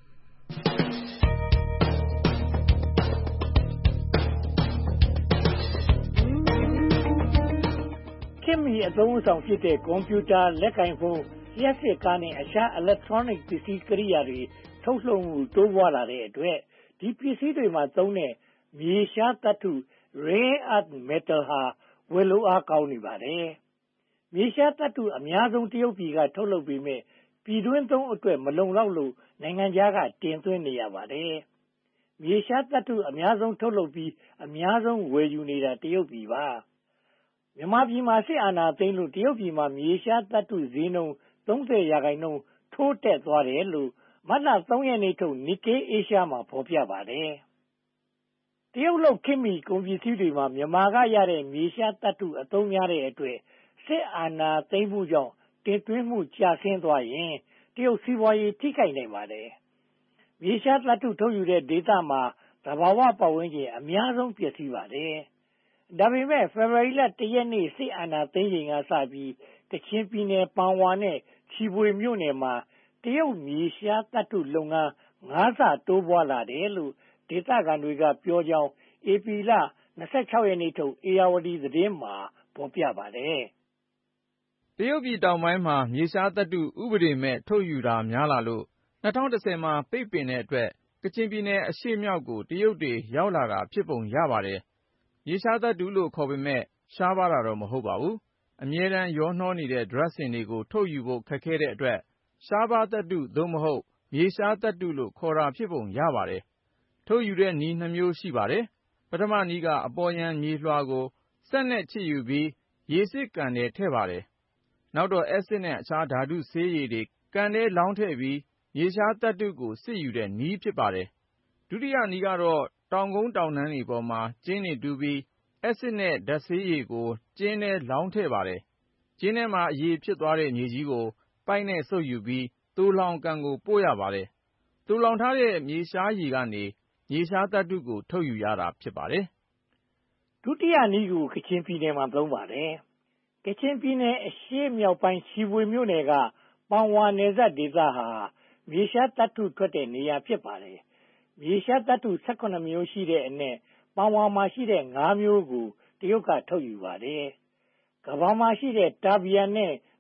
ခေတ်မီအသုံးအဆောင်ဖြစ်တဲ့ကွန်ပျူတာလက်ကိုင်ဖုန်းလျှပ်စစ်ကားနဲ့အခြား electronic ပစ္စည်းကိရိယာတွေထုတ်လုပ်မှုတိုးပွားလာတဲ့အတွက်ဒီပစ္စည်းတွေမှာသုံးတဲ့မြေရှားသတ္တု rare earth metal ဟာဝယ်လို့အားကောင်းနေပါတယ်။မြေရှားသတ္တုအများဆုံးတရုတ်ပြည်ကထုတ်လုပ်ပေမဲ့ပြည်တွင်းသုံးအတွက်မလုံလောက်လို့နိုင်ငံခြားကတင်သွင်းနေရပါတယ်။မြေရှားသတ္တုအများဆုံးထုတ်လုပ်ပြီးအများဆုံးဝယ်ယူနေတာတရုတ်ပြည်ပါ။မြန်မာပြည်မှာစစ်အာဏာသိမ်းလို့တရုတ်ပြည်မှာမြေရှားသတ္တုဈေးနှုန်း30% ထိုးတက်သွားတယ်လို့မတ်လ3 ရက်နေ့ထုတ် Nikkei Asia မှာဖော်ပြပါတယ်။တရုတ်လုပ်ခေတ်မီကုန်ပစ္စည်းတွေမှာမြန်မာကရတဲ့မြေရှားသတ္တုအသုံးများတဲ့အတွက်စစ်အာဏာသိမ်းမှုကြောင့်တင်သွင်းမှုကျဆင်းသွားရင်တရုတ်စီးပွားရေးထိခိုက်နိုင်ပါတယ်။မြေရှားသတ္တုထုတ်ယူတဲ့ဒေသမှာသဘာဝပတ်ဝန်းကျင်အများဆုံးပျက်စီးပါတယ်။ဒါပေမဲ့ဖေဖော်ဝါရီလ1 ရက်နေ့စစ်အာဏာသိမ်းချိန်ကစပြီးကချင်ပြည်နယ်ပန်ဝါနဲ့ချီဖွေမြို့နယ်မှာတရုတ်မြေရှားသတ္တုလုပ်ငန်း5ဆတိုးပွားလာတယ်လို့ဒေသခံတွေကပြောကြောင်းဧပြီလ26 ရက်နေ့ထုတ်ဧရာဝတီသတင်းမှာဖော်ပြပါတယ်။တရုတ်ပြည်တောင်ပိုင်းမှာမြေရှားသတ္တုဥပဒေမဲ့ထုတ်ယူတာများလာလို့2010မှာပိတ်ပင်တဲ့အတွက်ကချင်ပြည်နယ်အရှေ့မြောက်ကိုတရုတ်တွေရောက်လာတာဖြစ်ပုံရပါတယ်။မြေရှားသတ္တုလို့ခေါ်ပေမဲ့ရှားပါးတာတော့မဟုတ်ပါဘူး။အမြဲတမ်းရောနှောနေတဲ့ဒြပ်စင်တွေကိုထုတ်ယူဖို့ခက်ခဲတဲ့အတွက်ရှားပါးသတ္တုသို့မဟုတ်မြေရှားသတ္တုလို့ခေါ်တာဖြစ်ပုံရပါတယ်။ထုတ်ယူတဲ့နည်း2မျိုးရှိပါတယ်။ပထမနည်းကအပေါ်ယံမြေလွှာကိုစက်နဲ့ခြစ်ယူပြီးရေစစ်ကန်ထဲထည့်ပါတယ်။နောက်တော့အက်ဆစ်နဲ့အခြားဓာတုဆေးရည်တွေကန်ထဲလောင်းထည့်ပြီးမြေရှားသတ္တုကိုစစ်ယူတဲ့နည်းဖြစ်ပါတယ်။ဒုတိယနည်းကတော့တောင်ကုန်းတောင်တန်းတွေပေါ်မှာကျင်းတွေတူးပြီးအက်ဆစ်နဲ့ဓာတ်ဆေးရည်ကိုကျင်းထဲလောင်းထည့်ပါတယ်။ကျင်းထဲမှာအရည်ဖြစ်သွားတဲ့မြေကြီးကိုပိုက်နဲ့စုပ်ယူပြီးသိုလှောင်ကန်ကိုပို့ရပါတယ်။သိုလှောင်ထားတဲ့မြေရှားရည်ကနေမြေရှားသတ္တုကိုထုတ်ယူရတာဖြစ်ပါတယ်။ဒုတိယနည်းကိုကချင်ပြည်နယ်မှာသုံးပါတယ်။ကချင်ပြည်နယ်အရှေ့မြောက်ပိုင်းချီဖွေမြို့နယ်ကပန်ဝါနယ်စပ်ဒေသဟာမြေရှားသတ္တုထွက်တဲ့နေရာဖြစ်ပါတယ်။မြေရှားသတ္တု18မျိုးရှိတဲ့အနက်ပန်ဝါမှာရှိတဲ့5မျိုးကိုတရုတ်ကထုတ်ယူပါတယ်။ကမ္ဘာမှာရှိတဲ့တာဘီယန်နဲ့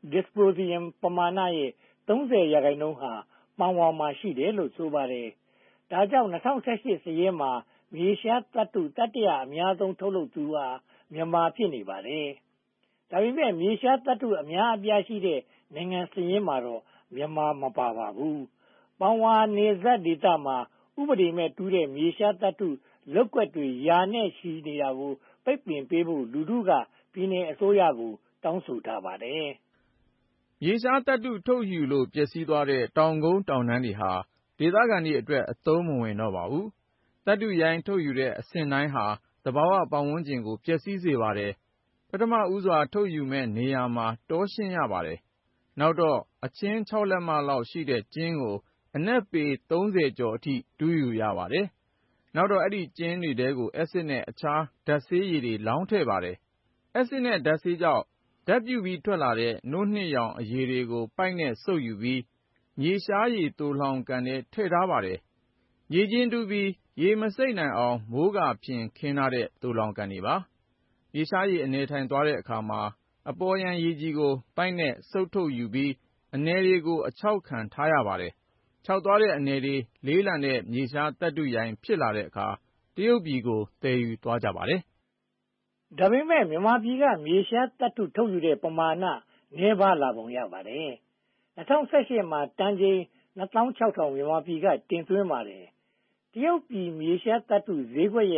dysprosium ပမာဏရဲ့ 30% ဟာမှောင်ဝါမှာရှိတယ်လို့ဆိုပါတယ်။ဒါကြောင့်2018စာရင်းမှာမြေရှားသတ္တုတတိယအများဆုံးထုတ်လုပ်သူဟာမြန်မာဖြစ်နေပါတယ်။ဒါပေမဲ့မြေရှားသတ္တုအများအပြားရှိတဲ့နိုင်ငံစာရင်းမှာတော့မြန်မာမပါပါဘူး။မှောင်ဝါနယ်စပ်ဒေသမှာဥပဒေမဲ့တူးတဲ့မြေရှားသတ္တုလုပ်ကွက်တွေရာနဲ့ရှိနေတာကိုပိတ်ပင်ပေးဖို့လူထုကပြည်내အစိုးရကိုတောင်းဆိုထားပါတယ်။မြေရှားသတ္တုထုတ်ယူလို့ပျက်စီးသွားတဲ့တောင်ကုန်းတောင်တန်းတွေဟာဒေသခံတွေအတွက်အသုံးမဝင်တော့ပါဘူး။သတ္တုရိုင်းထုတ်ယူတဲ့အဆင့်တိုင်းဟာသဘာဝပတ်ဝန်းကျင်ကိုပျက်စီးစေပါတယ်။ပထမဦးစွာထုတ်ယူမယ့်နေရာမှာတောရှင်းရပါတယ်။နောက်တော့အချင်း6 လက်မလောက်ရှိတဲ့ကျင်းကိုအနက်ပေ30ကျော်အထိတူးယူရပါတယ်။နောက်တော့အဲဒီကျင်းတွေထဲကိုအက်ဆစ်နဲ့အခြားဓါတ်ဆေးရည်တွေလောင်းထည့်ပါတယ်။အက်ဆစ်နဲ့ဓါတ်ဆေးကြောင့်ဓါတ်ပြုပြီးထွက်လာတဲ့နို့နှစ်ရောင်အရည်တွေကိုပိုက်နဲ့စုပ်ယူပြီးမြေရှားရည်သိုလှောင်ကန်ထဲထည့်ထားပါတယ်။မြေချင်းတူးပြီးရေမစိမ့်နိုင်အောင်မိုးကာဖြင့်ခင်းထားတဲ့သိုလှောင်ကန်တွေပါ။မြေရှားရည်အနယ်ထိုင်သွားတဲ့အခါမှာအပေါ်ယံရေကြည်ကိုပိုက်နဲ့စုပ်ထုတ်ယူပြီးအနယ်တွေကိုအခြောက်ခံထားရပါတယ်။ခြောက်သွားတဲ့အနယ်တွေလေးလံတဲ့မြေရှားသတ္တုရိုင်းဖြစ်လာတဲ့အခါတရုတ်ပြည်ကိုသယ်ယူသွားကြပါတယ်။ဒါပေမဲ့မြန်မာပြည်ကမြေရှားသတ္တုထုတ်ယူတဲ့ပမာဏနည်းပါးလာပုံရပါတယ်။2018မှာတန်ချိန် 26,000 မြန်မာပြည်ကတင်သွင်းပါတယ်။တရုတ်ပြည်မြေရှားသတ္တုဈေးကွက်ရဲ့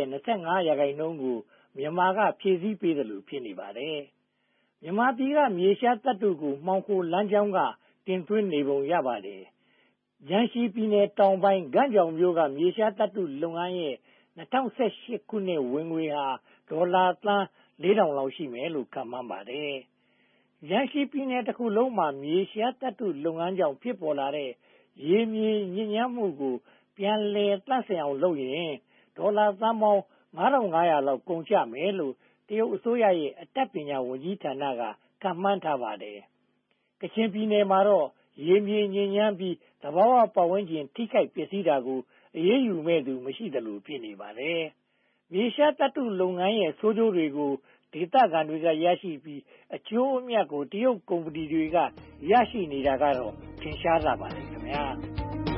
25% ကိုမြန်မာကဖြည့်ဆည်းပေးတယ်လို့ဖြစ်နေပါတယ်။မြန်မာပြည်ကမြေရှားသတ္တုကိုမှောင်ခိုလမ်းကြောင်းကတင်သွင်းနေပုံရပါတယ်။ဂျန်ရှီပြည်နယ်တောင်ပိုင်းဂန့်ကြောင်မြို့ကမြေရှားသတ္တုလုပ်ငန်းရဲ့2018ခုနှစ်ဝင်ငွေဟာဒေါ်လာသန်း 4,000 လောက်ရှိမယ်လို့ခန့်မှန်းပါတယ်။ဂျန်ရှီပြည်နယ်တစ်ခုလုံးမှာမြေရှားသတ္တုလုပ်ငန်းကြောင့်ဖြစ်ပေါ်လာတဲ့ရေမြေညစ်ညမ်းမှုကိုပြန်လည်သန့်စင်အောင်လုပ်ရင်ဒေါ်လာသန်းပေါင်း 5,500 လောက်ကုန်ကျမယ်လို့တရုတ်အစိုးရရဲ့အတတ်ပညာဝန်ကြီးဌာနကခန့်မှန်းထားပါတယ်။ကချင်ပြည်နယ်မှာတော့ရေမြေညစ်ညမ်းပြီးသဘာဝပတ်ဝန်းကျင်ထိခိုက်ပျက်စီးတာကိုအရေးယူမဲ့သူမရှိသလိုဖြစ်နေပါတယ်။မြေရှားသတ္တုလုပ်ငန်းရဲ့ဆိုးကျိုးတွေကိုဒေသခံတွေကရရှိပြီးအကျိုးအမြတ်ကိုတရုတ်ကုမ္ပဏီတွေကရရှိနေတာကတော့ထင်ရှားလာပါတယ်ခင်ဗျာ။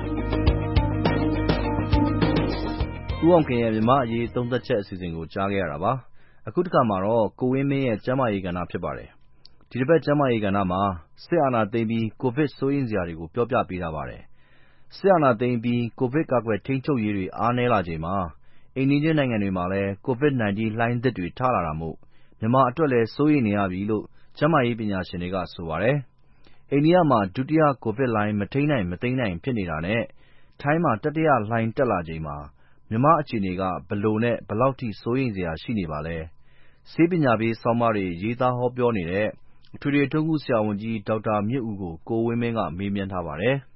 ဦးအောင်ခင်ရဲ့မြန်မာ့အရေးသုံးသပ်ချက်အစီအစဉ်ကိုကြားခဲ့ရတာပါ။အခုတစ်ခါမှာတော့ကိုဝင်းမင်းရဲ့ကျန်းမာရေးကဏ္ဍဖြစ်ပါတယ်။ဒီတစ်ပတ်ကျန်းမာရေးကဏ္ဍမှာစစ်အာဏာသိမ်းပြီးကိုဗစ်စိုးရိမ်စရာတွေကိုပြောပြပေးထားပါတယ်။စစ်အာဏာသိမ်းပြီးကိုဗစ်ကာကွယ်ထိန်းချုပ်ရေးတွေအားနည်းလာချိန်မှာအိမ်နီးချင်းနိုင်ငံတွေမှာလည်း COVID-19 လှိုင်းသစ်တွေထလာတာမို့မြန်မာအတွက်လည်းစိုးရိမ်နေရပြီလို့ကျန်းမာရေးပညာရှင်တွေကဆိုပါတယ်။အိန္ဒိယမှာဒုတိယကိုဗစ်လှိုင်းမထိန်းနိုင်မသိမ်းနိုင်ဖြစ်နေတာနဲ့ထိုင်းမှာတတိယလှိုင်းတက်လာချိန်မှာမြန်မာ့အခြေအနေကဘယ်လိုနဲ့ဘယ်လောက်ထိစိုးရိမ်စရာရှိနေပါလဲ။ဆေးပညာပေးဆောင်းပါးတွေရေးသားဟောပြောနေတဲ့အထွေထွေအထူးကုဆရာဝန်ကြီးဒေါက်တာမြင့်ဦးကိုကိုဝင်းမင်းကမေးမြန်းထားပါတယ်။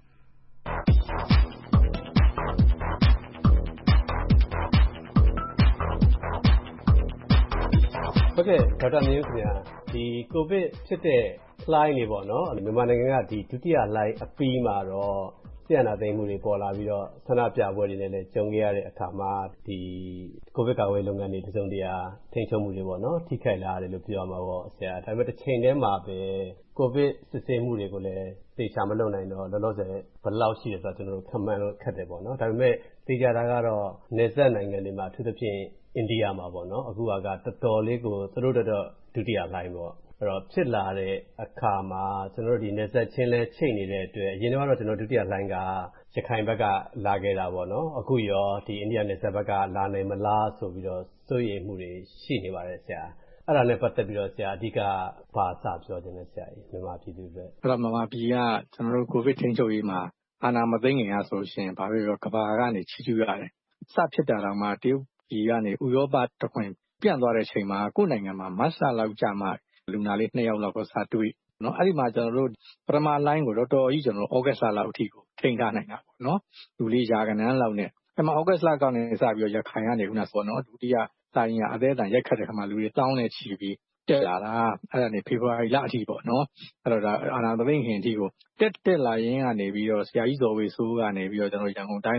ဟုတ်ကဲ့ဒေါက်တာမြင့်ဦးခင်ဗျာဒီကိုဗစ်ဖြစ်တဲ့လှိုင်းတွေပေါ့နော်မြန်မာနိုင်ငံကဒီဒုတိယလှိုင်းအပြီးမှာတော့ဆရာနာသိမ်းမှုတွေပေါ်လာပြီးတော့ဆန္ဒပြပွဲတွေနဲ့လည်းကြုံခဲ့ရတဲ့အခါမှာဒီကိုဗစ်ကာကွယ်လုပ်ငန်းတွေတစုံတရာထိန်းချုပ်မှုတွေပေါ့နော်ထိခိုက်လာရတယ်လို့ပြောမှာပေါ့ဆရာဒါပေမဲ့တစ်ချိန်တည်းမှာပဲကိုဗစ်စစ်ဆေးမှုတွေကိုလည်းသေချာမလုပ်နိုင်တော့လောလောဆယ်ဘယ်လောက်ရှိတယ်ဆိုတော့ကျွန်တော်တို့ခန့်မှန်းလို့ခက်တယ်ပေါ့နော်ဒါပေမဲ့သေချာတာကတော့နယ်စပ်နိုင်ငံတွေမှာအထူးသဖြင့်အိန္ဒိယမှာပေါ့နော်အခုကတော်တော်လေးကိုသူတို့တော့ဒုတိယလှိုင်းပေါ့အဲ့တော့ဖြစ်လာတဲ့အခါမှာကျွန်တော်တို့ဒီနယ်စပ်ချင်းလဲချိတ်နေတဲ့အတွက်အရင်ကတော့ကျွန်တော်ဒုတိယလှိုင်းကရခိုင်ဘက်ကလာခဲ့တာပေါ့နော်အခုရောဒီအိန္ဒိယနယ်စပ်ဘက်ကလာနိုင်မလားဆိုပြီးတော့စိုးရိမ်မှုတွေရှိနေပါတယ်ဆရာအဲ့ဒါနဲ့ပတ်သက်ပြီးတော့ဆရာအဓိကဘာစပြောခြင်းလဲဆရာကြီးမြန်မာပြည်သူတွေအဲ့တော့မြန်မာပြည်ကကျွန်တော်တို့ကိုဗစ်ထိန်းချုပ်ရေးမှာအာဏာမသိမ်းခင်ကဆိုရှင်ဘာပဲပြောကမ္ဘာကနေချီးကျူးရတယ်စဖြစ်တာတော့မှတရုတ်ပြည်ကနေဥရောပတခွင်ပြန့်သွားတဲ့ချိန်မှာကိုယ်နိုင်ငံမှာမတ်လလောက်ကြာမှလူနာလေး2ယောက်လောက်ကိုစတွေ့နော်အဲ့ဒီမှာကျွန်တော်တို့ပထမလိုင်းကိုတော်တော်ကြီးကျွန်တော်တို့ဩဂတ်လလောက်အထိကိုထိန်းထားနိုင်တာပေါ့နော်လူလေးရာကနန်းလောက်နဲ့အဲ့မှာဩဂတ်လကနေစပြီးတော့ရခိုင်ကနေခုနဆိုနော်ဒုတိယစာရင်ကအသေးအတန်ရိုက်ခတ်တဲ့ခါမှာလူတွေတောင်းနေချီပြီးတက်လာတာအဲ့ဒါနေဖေဖော်ဝါရီလအထိပေါ့နော်အဲ့တော့ဒါအာဏာသိမ်းခင်အထိကိုတက်လာရင်းကနေပြီးတော့ဆရာကြီးဇော်ဝေဆိုးကနေပြီးတော့ကျွန်တော်ရန်ကုန်တိုင်းကို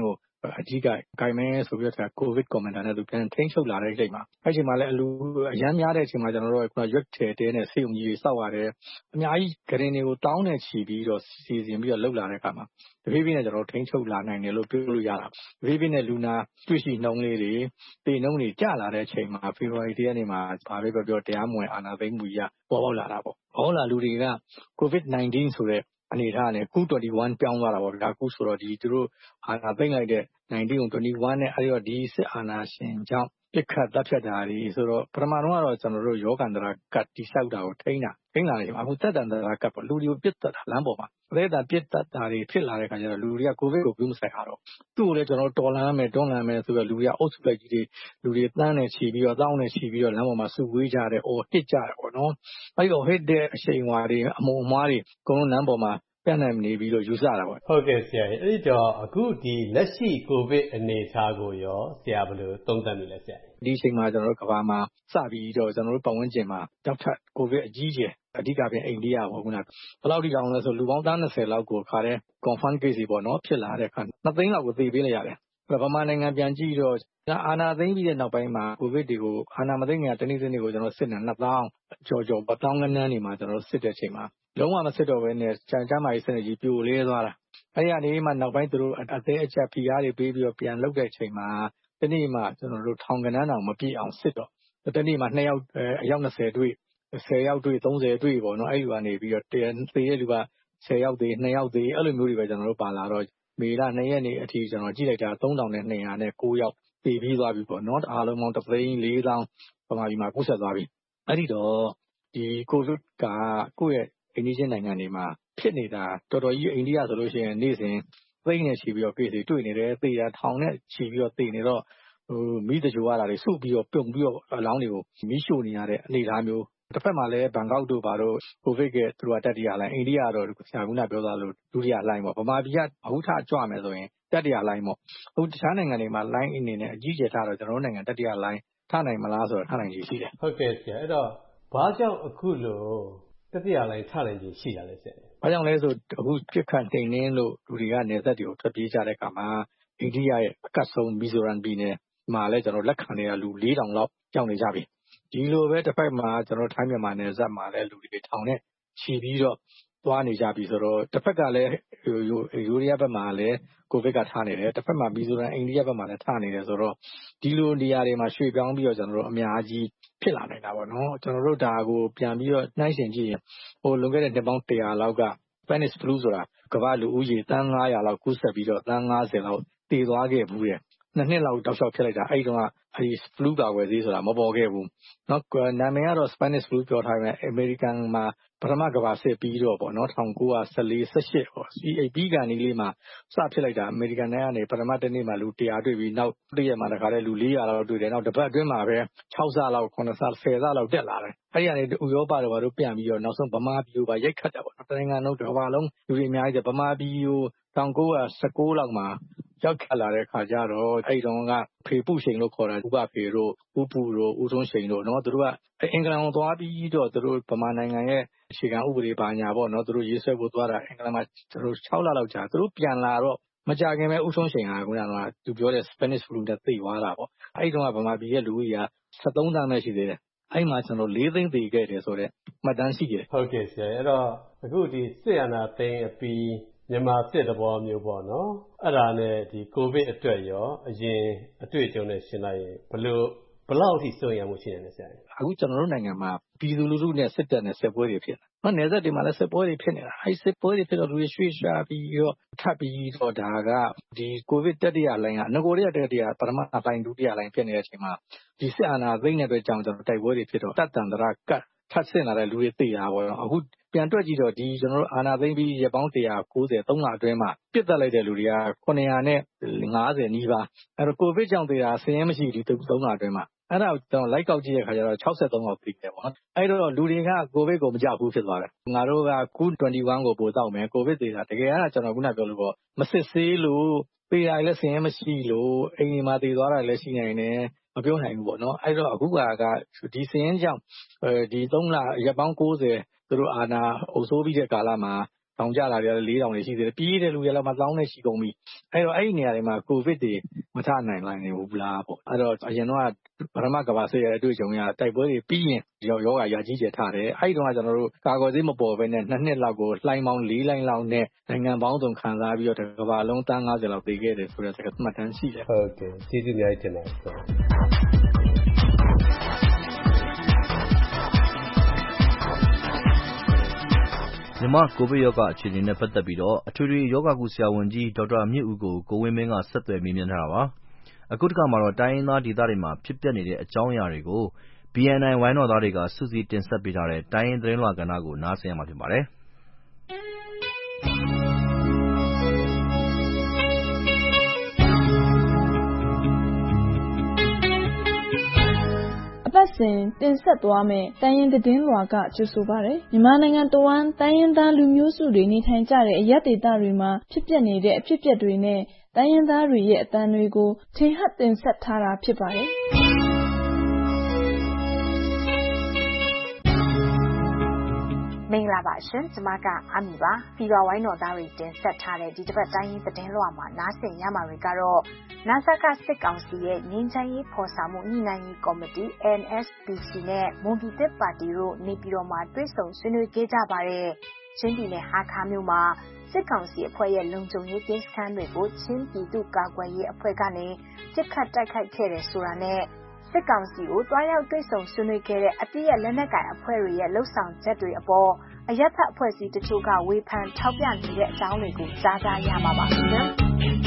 အဓိကကိုင်မယ်ဆိုပြီးတော့ကိုဗစ်ကွန်မန်ဒါနဲ့သူပြန်ထိန်းချုပ်လာတဲ့အချိန်မှာအဲ့ဒီအချိန်မှာလည်းအရမ်းများတဲ့အချိန်မှာကျွန်တော်တို့ကရွက်ထည်တဲနဲ့ဆေးရုံကြီးတွေစောက်ရတယ်အများကြီးဂရင်တွေကိုတောင်းနဲ့ချီပြီးတော့စီစဉ်ပြီးတော့လှုပ်လာတဲ့အခါမှာတဖြည်းဖြည်းနဲ့ကျွန်တော်တို့ထိန်းချုပ်လာနိုင်တယ်လို့ပြောလို့ရတာတဖြည်းဖြည်းနဲ့လူနာတွေ့ရှိနှုန်းလေးတွေပေနှုန်းတွေကျလာတဲ့အချိန်မှာဖေဖော်ဝါရီလနေ့မှာဘာပဲပြောတရားမဝင်အာဏာသိမ်းမှုကြီးပေါ်ပေါက်လာတာပေါ့ဟောလာလူတွေက COVID-19 ဆိုတဲ့အနေထားနဲ့ကူး21ပြောင်းသွားတာပေါ့ဗျာအခုဆိုတော့သူတို့အာဏာသိမ်းလိုက်တဲ့19ကို21နဲ့အဲ့တော့ဒီစစ်အာဏာရှင်ကြောင့်ပြစ်ခတ်တပ်ဖြတ်တာတွေဆိုတော့ပထမတော့ကတော့ကျွန်တော်တို့ယောဂန္တရာကတ်တိဆောက်တာကိုထိန်းလာတယ်အခုသက်တမ်းတရာကတ်ပေါ့လူတွေကိုပြစ်တတ်တာလမ်းပေါ်မှာအသေးတာပြစ်တတ်တာတွေဖြစ်လာတဲ့ခါကျတော့လူတွေကကိုဗစ်ကိုပြုမဆိုင်တော့သူ့ကိုလည်းကျွန်တော်တော်လမ်းမယ်တွန်းလမ်းမယ်ဆိုတော့လူတွေကအုပ်စုလိုက်ကြီးတွေလူတွေတန်းနဲ့ချီပြီးတော့တောင်းနဲ့ချီပြီးတော့လမ်းပေါ်မှာစုဝေးကြတယ်ဟစ်ကြတယ်ပေါ့နော်အဲ့တော့ဟစ်တဲ့အချိန်ဝါတွေအမုံအမားတွေအကုန်လုံးလမ်းပေါ်မှာပြန်နိုင်နေပြီးတော့ယူဆတာပေါ့ဟုတ်ကဲ့ဆရာကြီးအဲ့တော့အခုဒီလက်ရှိကိုဗစ်အနေအထားကိုရောဆရာဘယ်လိုသုံးသပ်မိလဲဆရာဒီအချိန်မှာကျွန်တော်တို့ကမ္ဘာမှာစပြီးတော့ကျွန်တော်တို့ပတ်ဝန်းကျင်မှာတောက်ထပ်ကိုဗစ်အကြီးကျယ်အဓိကပြင်အိန္ဒိယပေါ့ခုနဘယ်လောက်ထိတောင်လဲဆိုလူပေါင်း30လောက်ကိုခါတဲ့ confirm case တွေပေါ့နော်ဖြစ်လာတဲ့အခါ2သိန်းလောက်ကိုသေပေးလိုက်ရတယ်ဗမာနိုင်ငံပြန်ကြည့်တော့အာဏာသိမ်းပြီးတဲ့နောက်ပိုင်းမှာကိုဗစ်တွေကိုအာဏာမသိမ်းခင်တနေ့ကိုကျွန်တော်စစ်နေ2000ကျော်1000ခန်းန်းနေမှာကျွန်တော်စစ်တဲ့အချိန်မှာလုံးဝမစစ်တော့ဘဲနဲ့ကျန်းမာရေးစနစ်ကြီးပြိုလဲသွားတာအဲ့ဒီကနေမှနောက်ပိုင်းသူတို့အသေးအချက်ဖိအားတွေပေးပြီးတော့ပြန်လုပ်တဲ့အချိန်မှာတနေ့မှကျွန်တော်တို့ထောင်ကနန်းတောင်မပြည့်အောင်စစ်တော့တနေ့မှ2ယောက်အယောက်20တွေ့10ယောက်တွေ့30တွေ့ပေါ့နော်အဲ့ဒီကနေပြီးတော့သေတဲ့လူက10ယောက်သေး2ယောက်သေးအဲ့လိုမျိုးတွေပဲကျွန်တော်တို့ပါလာတော့မေလ2ရက်နေ့အထိကျွန်တော်ကြည့်လိုက်တာ3200နဲ့9ယောက်ပြေးပြီးသွားပြီပေါ့နော်အားလုံးပေါင်း3,400,000ပမာပြည်မှာကူးစက်သွားပြီအဲ့ဒီတော့ဒီကိုဗစ်ကကိုယ့်ရဲ့အိန္ဒိယနိုင်ငံတွေမှာဖြစ်နေတာတော်တော်ကြီးအိန္ဒိယဆိုလို့ရှိရင်နေ့စဉ်သိန်းနဲ့ချီပြီးတော့ case တွေတွေ့နေတယ်သေတာထောင်နဲ့ချီပြီးတော့သေနေတော့မိတကြိုရတာတွေစုပြီးတော့ပြုံပြီးတော့အလောင်းတွေကိုမိရှို့နေရတဲ့အနေအထားမျိုးတစ်ဖက်မှာလည်းဘန်ကောက်တို့ဘာတို့ကိုဗစ်ရဲ့သူတို့ကတတိယလိုင်းအိန္ဒိယတော့ဆရာကပြောသားလို့ဒုတိယလိုင်းပေါ့ဗမာပြည်ကအခုထကြွမယ်ဆိုရင်တတိယလိုင်းပေါ့အခုတခြားနိုင်ငံတွေမှာလိုင်းအနေနဲ့အကြီးကျယ်ထားတော့ကျွန်တော်တို့နိုင်ငံတတိယလိုင်းထားနိုင်မလားဆိုတော့ထားနိုင်ကြီးရှိတယ်ဟုတ်ကဲ့ဆရာအဲ့တော့ဘာကြောင့်အခုလိုတတိယလိုင်းထားနိုင်ကြီးရှိတာလဲဆရာဘာကြောင့်လဲဆိုအခုပြစ်ခတ်တင်နှင်းလို့လူတွေကနေသက်တွေကိုထွက်ပြေးကြတဲ့အခါမှာအိန္ဒိယရဲ့အကတ်ဆုံးမီဇိုရမ်ပြည်နယ်မှာလည်းကျွန်တော်လက်ခံနေတဲ့လူ 4,000 လောက်ကြောက်နေကြပြီဒီလိုပဲတစ်ဖက်မှာကျွန်တော်ထိုင်းမြန်မာနယ်စပ်မှာလည်းလူတွေထောင်နဲ့ချီပြီးတော့သွားနေကြပြီဆိုတော့တစ်ဖက်ကလည်းယူရီးယားဘက်မှာလည်းကိုဗစ်ကထားနေတယ်တစ်ဖက်မှာမီဇိုရမ်အိန္ဒိယဘက်မှာလည်းထားနေတယ်ဆိုတော့ဒီလိုနေရာတွေမှာရွှေ့ပြောင်းပြီးတော့ကျွန်တော်တို့အများကြီးဖြစ်လာနိုင်တာပေါ့နော်ကျွန်တော်တို့ဒါကိုပြန်ပြီးတော့နှိုင်းယှဉ်ကြည့်ရင်လွန်ခဲ့တဲ့နှစ်ပေါင်း100လောက်က Spanish flu ဆိုတာကမ္ဘာလူဦးရေသန်း900လောက်ကူးစက်ပြီးတော့သန်း90လောက်တည်သွားခဲ့ဘူးတဲ့နှစ်လောက်တောက်လျှောက်ဖြစ်လိုက်တာအဲ့တုန်းကအဲဒီ flu ကာကွယ်ဆေးဆိုတာမပေါ်ခဲ့ဘူးနော်နာမည်ကတော့ Spanish flu ပြောထားတယ်အမေရိကန်မှာပထမကမ္ဘာစစ်ပြီးတော့ပေါ့နော်1914 18ပေါ့ပြီးကန်ဒီလေးမှာစဖြစ်လိုက်တာအမေရိကန်နိုင်ငံပထမတစ်နေ့မှာလူ100တွေ့ပြီးနောက်တစ်ရက်မှာတခါတည်းလူ400လောက်တွေ့တယ်နောက်တစ်ပတ်အတွင်းမှာပဲ6ဆလောက်9ဆ10ဆလောက်တက်လာတယ်အဲ့ဒီကနေဥရောပတို့ဘာတို့ပြန်ပြီးတော့နောက်ဆုံးဗမာပြည်ကိုပါရိုက်ခတ်တာပေါ့နော်တနိုင်ငံလုံးတစ်ကမ္ဘာလုံးလူတွေအများကြီးဗမာပြည်ကို1919လောက်မှာရောက်ခတ်လာတဲ့ခါကျတော့အဲ့တုန်းကဖေပုရှိန်လို့ခေါ်တာဥပဖေတို့ဥပုတို့ဦးထွန်းရှိန်တို့နော်သူတို့ကအင်္ဂလန်ကိုသွားပြီးတော့သူတို့ဗမာနိုင်ငံရဲ့အခြေခံဥပဒေဘာညာပေါ့နော်သူတို့ရေးဆွဲဖို့သွားတာအင်္ဂလန်မှာသူတို့6လလောက်ကြာသူတို့ပြန်လာတော့မကြခင်ပဲဦးထွန်းရှိန်ကခုနကသူပြောတဲ့ Spanish flu နဲ့သိသွားတာပေါ့အဲ့တုန်းကဗမာပြည်ရဲ့လူဦးရေက73သန်းပဲရှိသေးတယ်အဲ့မှာကျွန်တော်4သိန်းသေခဲ့တယ်ဆိုတော့မှတ်တမ်းရှိတယ်ဟုတ်ကဲ့ဆရာအဲ့တော့အခုဒီစစ်အာဏာသိမ်းအပြီးမြန်မာစစ်သဘောမျိုးပေါ့နော်အဲ့ဒါနဲ့ဒီကိုဗစ်အတွက်ရောအရင်အတွေ့အကြုံနဲ့ရှင်းလိုက်ရင်ဘယ်လောက်ထိစိုးရိမ်မှုရှိနေလဲဆရာအခုကျွန်တော်တို့နိုင်ငံမှာပြည်သူလူထုနဲ့စစ်တပ်နဲ့စစ်ပွဲတွေဖြစ်နေနယ်စပ်တွေမှာလည်းစစ်ပွဲတွေဖြစ်နေတာအဲ့စစ်ပွဲတွေဖြစ်တော့လူတွေရွှေ့ရှားပြီးတော့ထပ်ပြီးတော့ဒါကဒီကိုဗစ်တတိယလိုင်းကငကိုတတိယပထမလိုင်းဒုတိယလိုင်းဖြစ်နေတဲ့အချိန်မှာဒီစစ်အာဏာသိမ်းတဲ့အတွက်ကြောင့်ကျွန်တော်တိုက်ပွဲတွေဖြစ်တော့တတ်တန်တရာကတ်ထပ်ဆင့်လာတဲ့လူတွေသိတာပေါ့နော်အခုပြန်တွက်ကြည့်တော့ဒီကျွန်တော်တို့အာဏာသိမ်းပြီးရက်ပေါင်း190 3လအတွင်းမှာပြစ်တက်လိုက်တဲ့လူတွေက950နီးပါးအဲ့တော့ကိုဗစ်ကြောင့်သေတာဆင်းရဲမရှိဒီ3လအတွင်းမှာအဲ့ဒါကိုကျွန်တော်လိုက်ကောက်ကြည့်တဲ့ခါကျတော့63လောက်ပြီးတယ်ပေါ့နော်အဲ့တော့လူတွေကကိုဗစ်ကိုမကြောက်ဘူးဖြစ်သွားတယ်ငါတို့ကကူး21ကိုပို့တော့မယ်ကိုဗစ်သေးတာတကယ်ကကျွန်တော်ခုနပြောလို့ပေါ့မစစ်ဆေးလို့သေတာလည်းဆင်းရဲမရှိလို့အိမ်ဒီမှာသေသွားတာလည်းရှိနိုင်တယ်မပြောနိုင်ဘူးပေါ့နော်အဲ့တော့အခုကဒီဆင်းရဲကြောင့်ဒီ3လရက်ပေါင်း90သူတို့အာဏာအုပ်စိုးပြီးတဲ့ကာလမှာထောင်ကျလာတယ်4,000တွေရှိသေးတယ်ပြေးတဲ့လူတွေလည်း1000နဲ့ရှိကုန်ပြီအဲ့တော့အဲ့ဒီနေရာတွေမှာကိုဗစ်တွေမထနိုင်လိုက်နေဘူးလားပေါ့အဲ့တော့အရင်တော့ပထမကမ္ဘာစစ်ရဲ့အတွေ့အကြုံရတိုက်ပွဲတွေပြီးရင်ယောဂါရာကြီးကျယ်ထားတယ်အဲ့ဒီတော့ကျွန်တော်တို့ကာကွယ်ဆေးမပေါ်ဘဲနဲ့2နှစ်လောက်ကိုလှိုင်းပေါင်း4လှိုင်းလောက်နဲ့နိုင်ငံပေါင်းစုံခံစားပြီးတော့ကမ္ဘာလုံးတန်း90လောက်တည်ခဲ့တယ်ဆိုတဲ့မှတ်တမ်းရှိတယ်ဟုတ်ကဲ့ကျေးဇူးအများကြီးတင်ပါတယ်မြန်မာကိုဗစ်ရောဂါအခြေအနေနဲ့ပတ်သက်ပြီးအထွေထွေရောဂါကုဆရာဝန်ကြီးဒေါက်တာမြင့်ဦးကိုကိုဝင်းမင်းကဆက်သွယ်မေးမြန်းထားတာပါ။အခုတစ်ခါမှာတော့တိုင်းရင်းသားဒေသတွေမှာဖြစ်ပျက်နေတဲ့အကြောင်းအရာတွေကို BNI ဝိုင်းတော်သားတွေကစုစည်းတင်ဆက်ပေးထားတဲ့တိုင်းရင်းသတင်းလွှာကဏ္ဍကိုနားဆင်ရမှာဖြစ်ပါတယ်။ပတ်စဉ်တင်ဆက်သွားမယ့်တိုင်းရင်းသတင်းလွှာကကြိုဆိုပါရယ်မြန်မာနိုင်ငံတဝန်းတိုင်းရင်းသားလူမျိုးစုတွေနေထိုင်ကြတဲ့အရပ်ဒေသတွေမှာဖြစ်ပျက်နေတဲ့အဖြစ်အပျက်တွေနဲ့တိုင်းရင်းသားတွေရဲ့အသံတွေကိုထင်ဟပ်တင်ဆက်ထားတာဖြစ်ပါတယ်မင်္ဂလာပါရှင်ကျွန်မကအမီပါဖေဖော်ဝါရီတော်သားတွေတင်ဆက်ထားတဲ့ဒီတစ်ပတ်တိုင်းရင်းသတင်းလွှာမှာနားဆင်ရမှာတွေကတော့နာဆာကစစ်ကောင်စီရဲ့ငင်းချမ်းရေးဖော်ဆောင်မှုညှိနှိုင်းရေးကော်မတီ NSPC နဲ့မွန်ပြည်သစ်ပါတီတို့နေပြည်တော်မှာတွေ့ဆုံဆွေးနွေးခဲ့ကြပါတယ်ချင်းပြည်နယ်ဟာခါမြို့မှာစစ်ကောင်စီအဖွဲ့ရဲ့လုံခြုံရေးကင်းစခန်းတွေကိုချင်းပြည်သူ့ကာကွယ်ရေးအဖွဲ့ကနေပစ်ခတ်တိုက်ခိုက်ခဲ့တယ်ဆိုတာနဲ့စစ်ကောင်စီကိုတွားရောက်တွေ့ဆုံဆွေးနွေးခဲ့တဲ့အပြည့်ရဲ့လက်နက်ကိုင်အဖွဲ့တွေရဲ့လှုပ်ဆောင်ချက်တွေအပေါ်အရက်ဖက်အဖွဲ့အစည်းတချို့ကဝေဖန်ထောက်ပြနေတဲ့အကြောင်းတွေကိုကြားကြရမှာပါရှင်။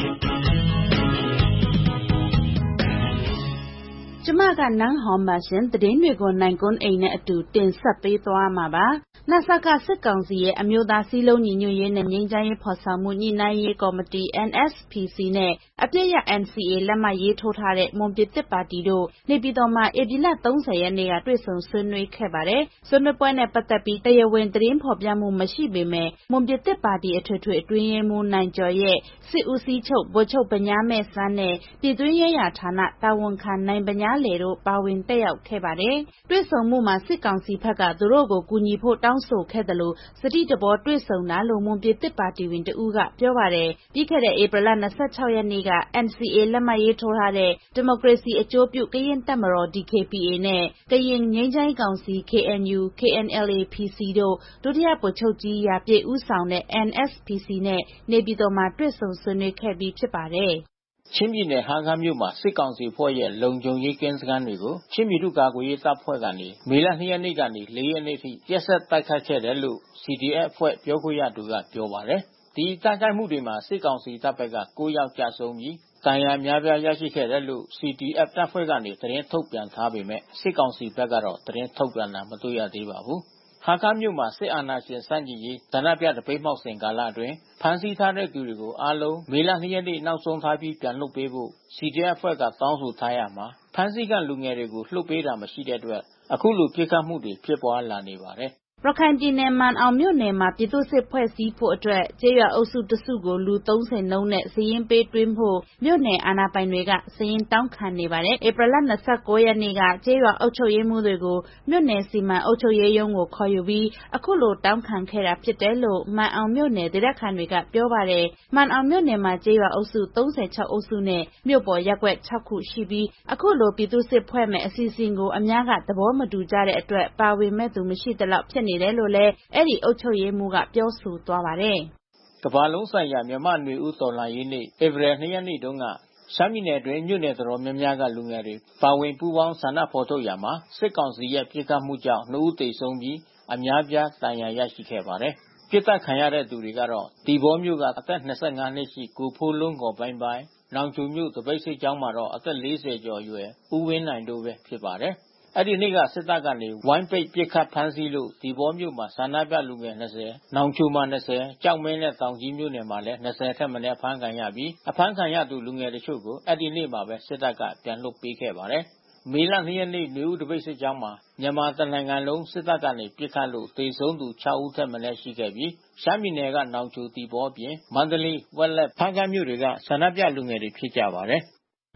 ကျမကနန်းဟော်ပါရှင်သတင်းတွေကိုနိုင်ကွန်းအိမ်နဲ့အတူတင်ဆက်ပေးသွားမှာပါ။နာဆာကစစ်ကောင်စီရဲ့အမျိုးသားစည်းလုံးညီညွတ်ရေးနဲ့ငြိမ်းချမ်းရေးဖော်ဆောင်မှုညှိနှိုင်းရေးကော်မတီ NSPC နဲ့အပြည့်ရ NCA လက်မှတ်ရေးထိုးထားတဲ့မွန်ပြည်သစ်ပါတီတို့နေပြည်တော်မှာဧပြီလ30ရက်နေ့ကတွေ့ဆုံဆွေးနွေးခဲ့ပါတယ်။ဆွေးနွေးပွဲနဲ့ပတ်သက်ပြီးတရားဝင်သတင်းဖော်ပြမှုမရှိပေမဲ့မွန်ပြည်သစ်ပါတီအထွေထွေအတွင်းရေးမှူးနိုင်ကျော်ရဲ့စစ်ဦးစီးချုပ်ဗိုလ်ချုပ်ပညာမဲ့စန်းနဲ့ပြည်တွင်းရေးရာဌာနတာဝန်ခံနိုင်ပညာလေတို့ပါဝင်တက်ရောက်ခဲ့ပါတယ်။တွေ့ဆုံမှုမှာစစ်ကောင်စီဘက်ကသူတို့ကိုကူညီဖို့တောင်းဆိုခဲ့တယ်လို့စတိတဘောတွေ့ဆုံတာလို့မွန်ပြည်သစ်ပါတီဝင်တဦးကပြောပါတယ်။ပြီးခဲ့တဲ့ဧပြီလ26ရက်နေ့က NCA လက်မှတ်ရေးထိုးထားတဲ့ဒီမိုကရေစီအကျိုးပြုကရင်တပ်မတော် DKBA နဲ့ကရင်ငြိမ်းချမ်းရေးကောင်စီ KNU KNLA PC တို့ဒုတိယဗိုလ်ချုပ်ကြီးရာပြည့်ဦးဆောင်တဲ့ NSPC နဲ့နေပြည်တော်မှာတွေ့ဆုံဆွေးနွေးခဲ့ပြီးဖြစ်ပါတယ်။ချင်းပြည်နယ်ဟာခါမြို့မှာစစ်ကောင်စီဖွဲ့ရဲ့လုံခြုံရေးကင်းစခန်းတွေကိုချင်းပြည်သူ့ကာကွယ်ရေးတပ်ဖွဲ့ကနေမေလ2ရက်နေ့ကနေ4ရက်နေ့ထိရက်ဆက်တိုက်ခိုက်ခဲ့တယ်လို့ CDF အဖွဲ့ပြောခွင့်ရသူကပြောပါတယ်။ဒီတိုက်ခိုက်မှုတွေမှာစစ်ကောင်စီတပ်ဘက်က9ယောက်ကြာဆုံးပြီးတန်ရာများပြားရရှိခဲ့တယ်လို့ CDF တပ်ဖွဲ့ကနေသတင်းထုတ်ပြန်ထားပေမဲ့စစ်ကောင်စီဘက်ကတော့သတင်းထုတ်ပြန်တာမတွေ့ရသေးပါဘူး။ဟာခါမြို့မှာစစ်အာဏာရှင်စန့်ကျင်ရေးဓနပြတပိတ်မှောက်စဉ်ကာလအတွင်းဖမ်းဆီးထားတဲ့သူတွေကိုအားလုံးမေလ2ရက်နေ့နောက်ဆုံးထားပြီးပြန်လွှတ်ပေးဖို့ CDF အဖွဲ့ကတောင်းဆိုထားရမှာဖမ်းဆီးခံလူငယ်တွေကိုလွှတ်ပေးတာမရှိတဲ့အတွက်အခုလိုပြစ်ခတ်မှုတွေဖြစ်ပွားလာနေပါတယ်။ရခိုင်ပြည်နယ်မန်အောင်မြို့နယ်မှာပြည်သူ့စစ်ဖွဲ့စည်းဖို့အတွက်ကျေးရွာအုပ်စုတစုကိုလူ30နှုန်းနဲ့စည်ရင်ပေးသွင်းဖို့မြို့နယ်အာဏာပိုင်တွေကစည်ရင်တောင်းခံနေပါတယ်။ဧပြီလ29ရက်နေ့ကကျေးရွာအုပ်ချုပ်ရေးမှူးတွေကိုမြို့နယ်စီမံအုပ်ချုပ်ရေးရုံးကိုခေါ်ယူပြီးအခုလိုတောင်းခံခဲ့တာဖြစ်တယ်လို့မန်အောင်မြို့နယ်ဒေသခံတွေကပြောပါတယ်။မန်အောင်မြို့နယ်မှာကျေးရွာအုပ်စု36အုပ်စုနဲ့မြို့ပေါ်ရပ်ကွက်6ခုရှိပြီးအခုလိုပြည်သူ့စစ်ဖွဲ့မဲ့အစီအစဉ်ကိုအများကသဘောမတူကြတဲ့အတွက်ပါဝင်မဲ့သူမရှိသလောက်ဖြစ်နေတယ်လို့လည်းအဲ့ဒီအုပ်ချုပ်ရေးမှူးကပြောဆိုသွားပါတယ်။ကမ္ဘာလုံးဆိုင်ရာမြန်မာ့နွေဦးတော်လှန်ရေးနေ့ဧပြီ2ရက်နေ့တုန်းကရှမ်းပြည်နယ်တွင်မြို့နယ်တော်များများကလူငယ်တွေပါဝင်ပူးပေါင်းဆန္ဒဖော်ထုတ်ရာမှာစစ်ကောင်စီရဲ့ပြစ်ခတ်မှုကြောင့်2ဦးသေဆုံးပြီးအများပြားဒဏ်ရာရရှိခဲ့ပါတယ်။ပြစ်ဒဏ်ခံရတဲ့သူတွေကတော့ဒီဘောမြို့ကအသက်25နှစ်ရှိကိုဖိုးလုံးကိုပိုင်းပိုင်းနောင်ချိုမြို့တပိတ်ဆိပ်ကျောင်းမှာတော့အသက်40ကျော်အရွယ်ဦးဝင်းနိုင်တို့ပဲဖြစ်ပါတယ်။အဲ့ဒီနေ့ကစစ်တပ်ကနေဝိုင်းပိတ်ပစ်ခတ်ဖမ်းဆီးလို့ဒီဘောမြို့မှာဆန္ဒပြလူငယ်20နောင်ချိုမှာ20ကြောက်မဲနဲ့တောင်ကြီးမြို့နယ်မှာလည်း20ထက်မနည်းဖမ်းခံရပြီးအဖမ်းခံရသူလူငယ်တချို့ကိုအဲ့ဒီနေ့မှာပဲစစ်တပ်ကပြန်လွှတ်ပေးခဲ့ပါတယ်။မေလ2ရက်နေ့မြို့ဦးတပိတ်စစ်ကြောင်းမှာမြန်မာတနိုင်ငံလုံးစစ်တပ်ကနေပစ်ခတ်လို့သေဆုံးသူ6ဦးထက်မနည်းရှိခဲ့ပြီးရှမ်းပြည်နယ်ကနောင်ချိုတီဘောအပြင်မန္တလေးဝက်လက်ဖားကန့်မြို့တွေကဆန္ဒပြလူငယ်တွေဖြစ်ကြပါတယ်။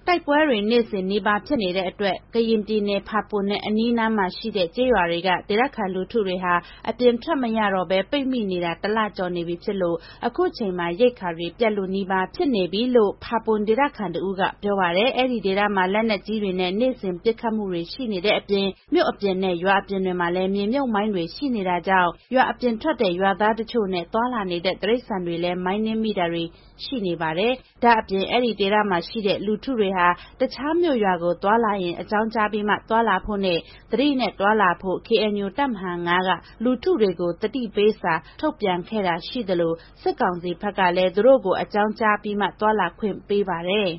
တိုက်ပွဲတွေနေ့စဉ်နီးပါးဖြစ်နေတဲ့အတွက်ကရင်ပြည်နယ်ဖာပွန်နဲ့အနီးနားမှာရှိတဲ့ကျေးရွာတွေကဒေသခံလူထုတွေဟာအပြင်ထွက်မရတော့ဘဲပိတ်မိနေတာတစ်လကျော်နေပြီဖြစ်လို့အခုချိန်မှာရိက္ခာတွေပြတ်လို့နီးပါးဖြစ်နေပြီလို့ဖာပွန်ဒေသခံတို့ကပြောပါတယ်အဲ့ဒီဒေသမှာလက်နက်ကြီးတွေနဲ့နေ့စဉ်ပစ်ခတ်မှုတွေရှိနေတဲ့အပြင်မြို့အပြင်နဲ့ရွာအပြင်တွေမှာလည်းမြေမြုပ်မိုင်းတွေရှိနေတာကြောင့်ရွာအပြင်ထွက်တဲ့ရွာသားတချို့နဲ့သွာလာနေတဲ့တိရစ္ဆာန်တွေလည်းမိုင်းနှင်းမိတာတွေရှိနေပါတယ်ဒါအပြင်အဲ့ဒီဒေသမှာရှိတဲ့လူထုတွေဟာတခြားမြို့ရွာကိုသွာလာရင်အကြောင်းကြားပြီးမှသွာလာဖို့နဲ့သတိနဲ့သွာလာဖို့ KNU တပ်မဟာ 9 ကလူထုတွေကိုတတိပေးစာထုတ်ပြန်ခဲ့တာရှိသလိုစစ်ကောင်စီဘက်ကလည်းသူတို့ကိုအကြောင်းကြားပြီးမှသွာလာခွင့်ပေးပါတယ်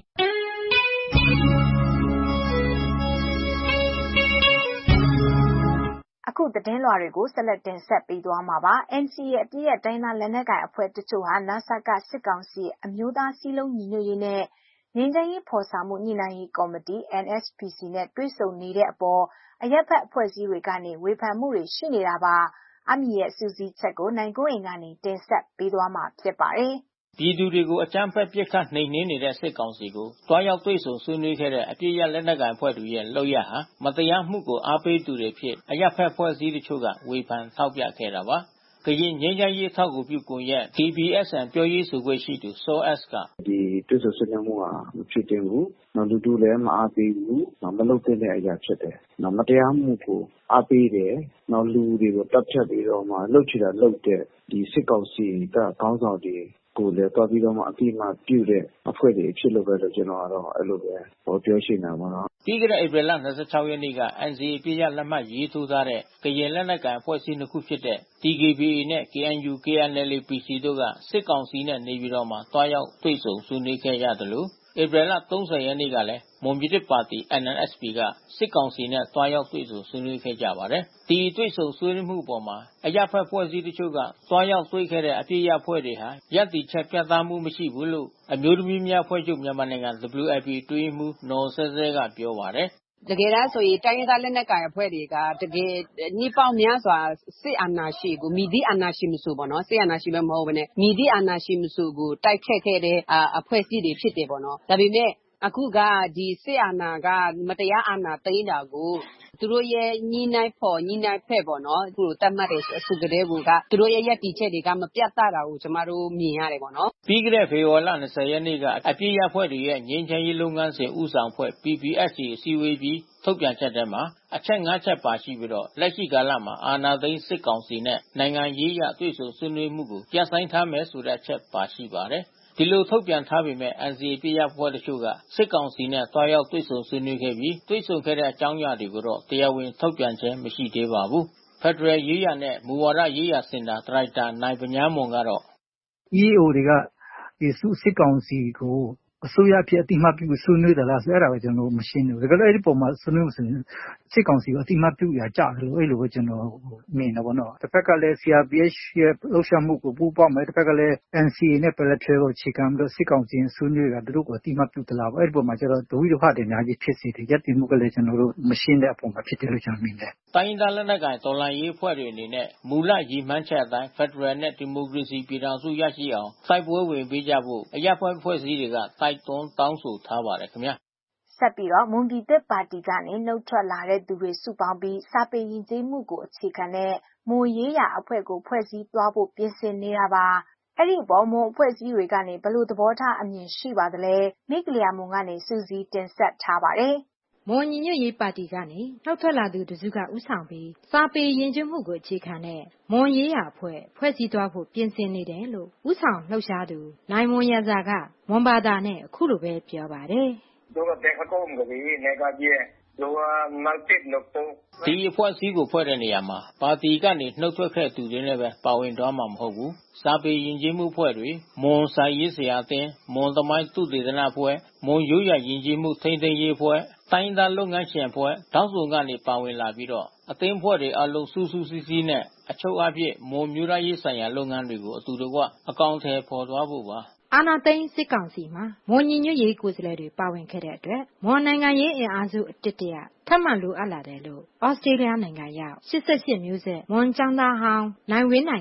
အခုသတင်းလွှာတွေကိုဆက်လက်တင်ဆက်ပေးသွားမှာပါ။ NCA အပြည့်ရဲ့တိုင်းသားလက်နက်ကိုင်အဖွဲ့တချို့ဟာနစကစစ်ကောင်စီအမျိုးသားစည်းလုံးညီညွတ်ရေးနဲ့ငြိမ်းချမ်းရေးဖော်ဆောင်မှုညှိနှိုင်းရေးကော်မတီ NSPC နဲ့တွေ့ဆုံနေတဲ့အပေါ်အရပ်ဘက်အဖွဲ့အစည်းတွေကနေဝေဖန်မှုတွေရှိနေတာပါ။အမီရဲ့စူးစီးချက်ကိုနိုင်ကိုအိမ်ကနေတင်ဆက်ပေးသွားမှာဖြစ်ပါတယ်။ပြည်သူတွေကိုအကြမ်းဖက်ပစ်ခတ်နှိမ်နင်းနေတဲ့စစ်ကောင်စီကိုတွားရောက်တွေ့ဆုံဆွေးနွေးခဲ့တဲ့အပြည့်ရလက်နက်ကိုင်အဖွဲ့တွေရဲ့လုပ်ရဟာမတရားမှုကိုအားပေးသူတွေဖြစ်အရပ်ဖက်အဖွဲ့အစည်းတချို့ကဝေဖန်ထောက်ပြခဲ့တာပါ။ကရင်ငြိမ်းချမ်းရေးထောက်ကူပြုကွန်ရက် DPSN ပြောရေးဆိုခွင့်ရှိသူစော S ကဒီတွေ့ဆုံဆွေးနွေးမှုဟာမဖြစ်သင့်ဘူး။လူထုလည်းမအားပေးဘူး။မလုပ်သင့်တဲ့အရာဖြစ်တယ်။မတရားမှုကိုအားပေးတယ်။လူတွေကိုတပ်ဖြတ်ပြီးတော့မှလှုပ်ချင်တာလှုပ်တဲ့ဒီစစ်ကောင်စီကခေါင်းဆောင်တွေကိုလည်းတွားပြီးတော့မှအတိအမှပြုတဲ့အဖွဲ့တွေဖြစ်လို့ပဲလို့ကျွန်တော်ကတော့အဲ့လိုပဲပြောရှင်းတာပါနော်ပြီးခဲ့တဲ့ဧပြီလ26ရက်နေ့က NCA ပြည့်ရလက်မှတ်ရေးထိုးထားတဲ့ကရင်လက်နက်ကိုင်အဖွဲ့အစည်းနှစ်ခုဖြစ်တဲ့ DKBA နဲ့ KNU KNLA PC တို့ကစစ်ကောင်စီနဲ့နေပြည်တော်မှာတွားရောက်တွေ့ဆုံဆွေးနွေးခဲ့ကြသလိုဧပြီလ30ရက်နေ့ကလည်းမွန်ပြည်သစ်ပါတီ NNSP ကစစ်ကောင်စီနဲ့တွားရောက်တွေ့ဆုံဆွေးနွေးခဲ့ကြပါတယ်။ဒီတွေ့ဆုံဆွေးနွေးမှုပေါ်မှာအရပ်ဖက်ဖွဲ့စည်းတချို့ကတွားရောက်တွေ့ခဲ့တဲ့အပြည့်ရဖွဲ့တွေဟာရပ်တည်ချက်ပြတ်သားမှုမရှိဘူးလို့အမျိုးသမီးများဖွဲ့ချုပ်မြန်မာနိုင်ငံ WLP တွင်းမှုနော်ဆဲဆဲကပြောပါတယ်။တကယ်တမ်းဆိုရင်တိုင်းရင်းသားလက်နက်ကိုင်အဖွဲ့တွေကတကယ်နှစ်ပေါင်းများစွာစစ်အာဏာရှင်ကိုမြည်သည့်အာဏာရှင်မဆိုပေါ့နော်စစ်အာဏာရှင်ပဲမဟုတ်ဘဲနဲ့မြည်သည့်အာဏာရှင်မဆိုကိုတိုက်ခတ်ခဲ့တဲ့အဖွဲ့အစည်းတွေဖြစ်တယ်ပေါ့နော်ဒါပေမဲ့အခုကဒီစစ်အာဏာကမတရားအာဏာသိမ်းတာကိုသူတို့ရဲ့ညှိနှိုင်းဖက်ပေါ့နော်အခုတတ်မှတ်တယ်ဆိုကြတဲ့ကသူတို့ရဲ့ရည်တည်ချက်တွေကမပြတ်တာကိုကျမတို့မြင်ရတယ်ပေါ့နော်ပြီးခဲ့တဲ့ဖေဖော်ဝါရီလ20ရက်နေ့ကအပြည့်ရဖွဲ့တွေရဲ့ငြိမ်းချမ်းရေးလုပ်ငန်းစဉ်ဦးဆောင်ဖွဲ့ PPSC အစည်းအဝေးပြီးထုတ်ပြန်ချက်ထဲမှာအချက် 5 ချက်ပါရှိပြီးတော့လက်ရှိကာလမှာအာဏာသိမ်းစစ်ကောင်စီနဲ့နိုင်ငံရေးရတွေ့ဆုံဆွေးနွေးမှုကိုရပ်ဆိုင်းထားမယ်ဆိုတဲ့အချက်ပါရှိပါတယ်ဒီလိုထုတ်ပြန်ထားပေမဲ့ NCA ပြရဖွဲ့တချို့ကစစ်ကောင်စီနဲ့တွားရောက်တွေ့ဆုံဆွေးနွေးခဲ့ပြီးတွေ့ဆုံခဲ့တဲ့အကြောင်းအရာတွေကိုတော့တရားဝင်ထုတ်ပြန်ခြင်းမရှိသေးပါဘူး။ဖက်ဒရယ်ရေးရာနဲ့မူဝါဒရေးရာစင်တာဒါရိုက်တာနိုင်ပညာမွန်ကတော့ EAO တွေကဒီစစ်ကောင်စီကိုအစိုးရဖြစ်အတိမတ်ပြုဆွေးနွေးတယ်လားဆိုအဲ့ဒါပဲကျွန်တော်မရှင်းဘူးဒါကြလို့အဲ့ဒီပုံမှာဆွေးနွေးမှုဆိုရင်စစ်ကောင်စီကိုအတိမတ်ပြုရကြတယ်လို့အဲ့လိုပဲကျွန်တော်မြင်တယ်ပေါ့နော်တစ်ဖက်ကလည်း CRPH ရဲ့လှုပ်ရှားမှုကိုပူးပေါင်းမယ်တစ်ဖက်ကလည်း NCA နဲ့ပလက်ထွဲကိုခြေခံပြီးစစ်ကောင်စီဆွေးနွေးတာတို့ကိုအတိမတ်ပြုသလားပေါ့အဲ့ဒီပုံမှာကျတော့ဒုဝိဒဖတ်တွေအများကြီးဖြစ်စေတယ်ရပ်တည်မှုကလည်းကျွန်တော်တို့မရှင်းတဲ့အပုံမှာဖြစ်တယ်လို့ကျွန်တော်မြင်တယ်တိုင်းဒေသလက်နက်ကိုင်တော်လှန်ရေးအဖွဲ့တွေအနေနဲ့မူလရည်မှန်းချက်အတိုင်းဖက်ဒရယ်နဲ့ဒီမိုကရေစီပြည်ထောင်စုရရှိအောင်တိုက်ပွဲဝင်ပေးကြဖို့အရပ်ဖွဲ့စည်းတွေကတိုက်တွန်းတောင်းဆိုထားပါတယ်ခင်ဗျာဆက်ပြီးတော့မွန်ပြည်သစ်ပါတီကနေနှုတ်ထွက်လာတဲ့သူတွေစုပေါင်းပြီးစာပေယဉ်ကျေးမှုကိုအခြေခံတဲ့မွန်ရေးရာအဖွဲ့ကိုဖွဲ့စည်းသွားဖို့ပြင်ဆင်နေတာပါအဲ့ဒီပေါ်မွန်အဖွဲ့အစည်းတွေကနေဘလို့သဘောထားအမြင်ရှိပါသလဲမိကလျာမွန်ကနေစူးစီးတင်ဆက်ထားပါတယ်မွန်ညီညွတ်ရေးပါတီကနေနှုတ်ထွက်လာသူတစုကဥဆောင်ပြီးစာပေယဉ်ကျေးမှုကိုအခြေခံတဲ့မွန်ရေးရာဖွဲ့စည်းသွားဖို့ပြင်ဆင်နေတယ်လို့ဥဆောင်လှုပ်ရှားသူနိုင်မွန်ရဇာကမွန်ဘာသာနဲ့အခုလိုပဲပြောပါတယ်ဒီအဖွဲ့အစည်းကိုဖွဲ့တဲ့နေရာမှာပါတီကနေနှုတ်ထွက်ခဲ့သူတွေနဲ့ပဲပါဝင်တော့မှာမဟုတ်ဘူးစာပေယဉ်ကျေးမှုအဖွဲ့တွေမွန်စာရေးဆရာအသင်းမွန်သမိုင်းသုတေသနအဖွဲ့မွန်ရိုးရာယဉ်ကျေးမှုထိန်းသိမ်းရေးအဖွဲ့တိုင်းသားလုပ်ငန်းရှင်အဖွဲ့တောင်းဆိုကနေပါဝင်လာပြီးတော့အသင်းအဖွဲ့တွေအလုံးစုစုစည်းစည်းနဲ့အချုပ်အပြည့်မွန်မျိုးသားရေးဆိုင်ရာလုပ်ငန်းတွေကိုအတူတကွအကောင့်ထဲပေါ်သွားဖို့ပါအာဏာသိမ်းစစ်ကောင်စီမှာမွန်ညီညွတ်ရေးကိုယ်စားလှယ်တွေပါဝင်ခဲ့တဲ့အတွက်မွန်နိုင်ငံရေးအင်အားစုအတစ်တရထပ်မံလိုအပ်လာတယ်လို့ဩစတြေးလျနိုင်ငံရောက်88မျိုးဆက်မွန်ចောင်းသားဟောင်းနိုင်ဝင်းနိုင်က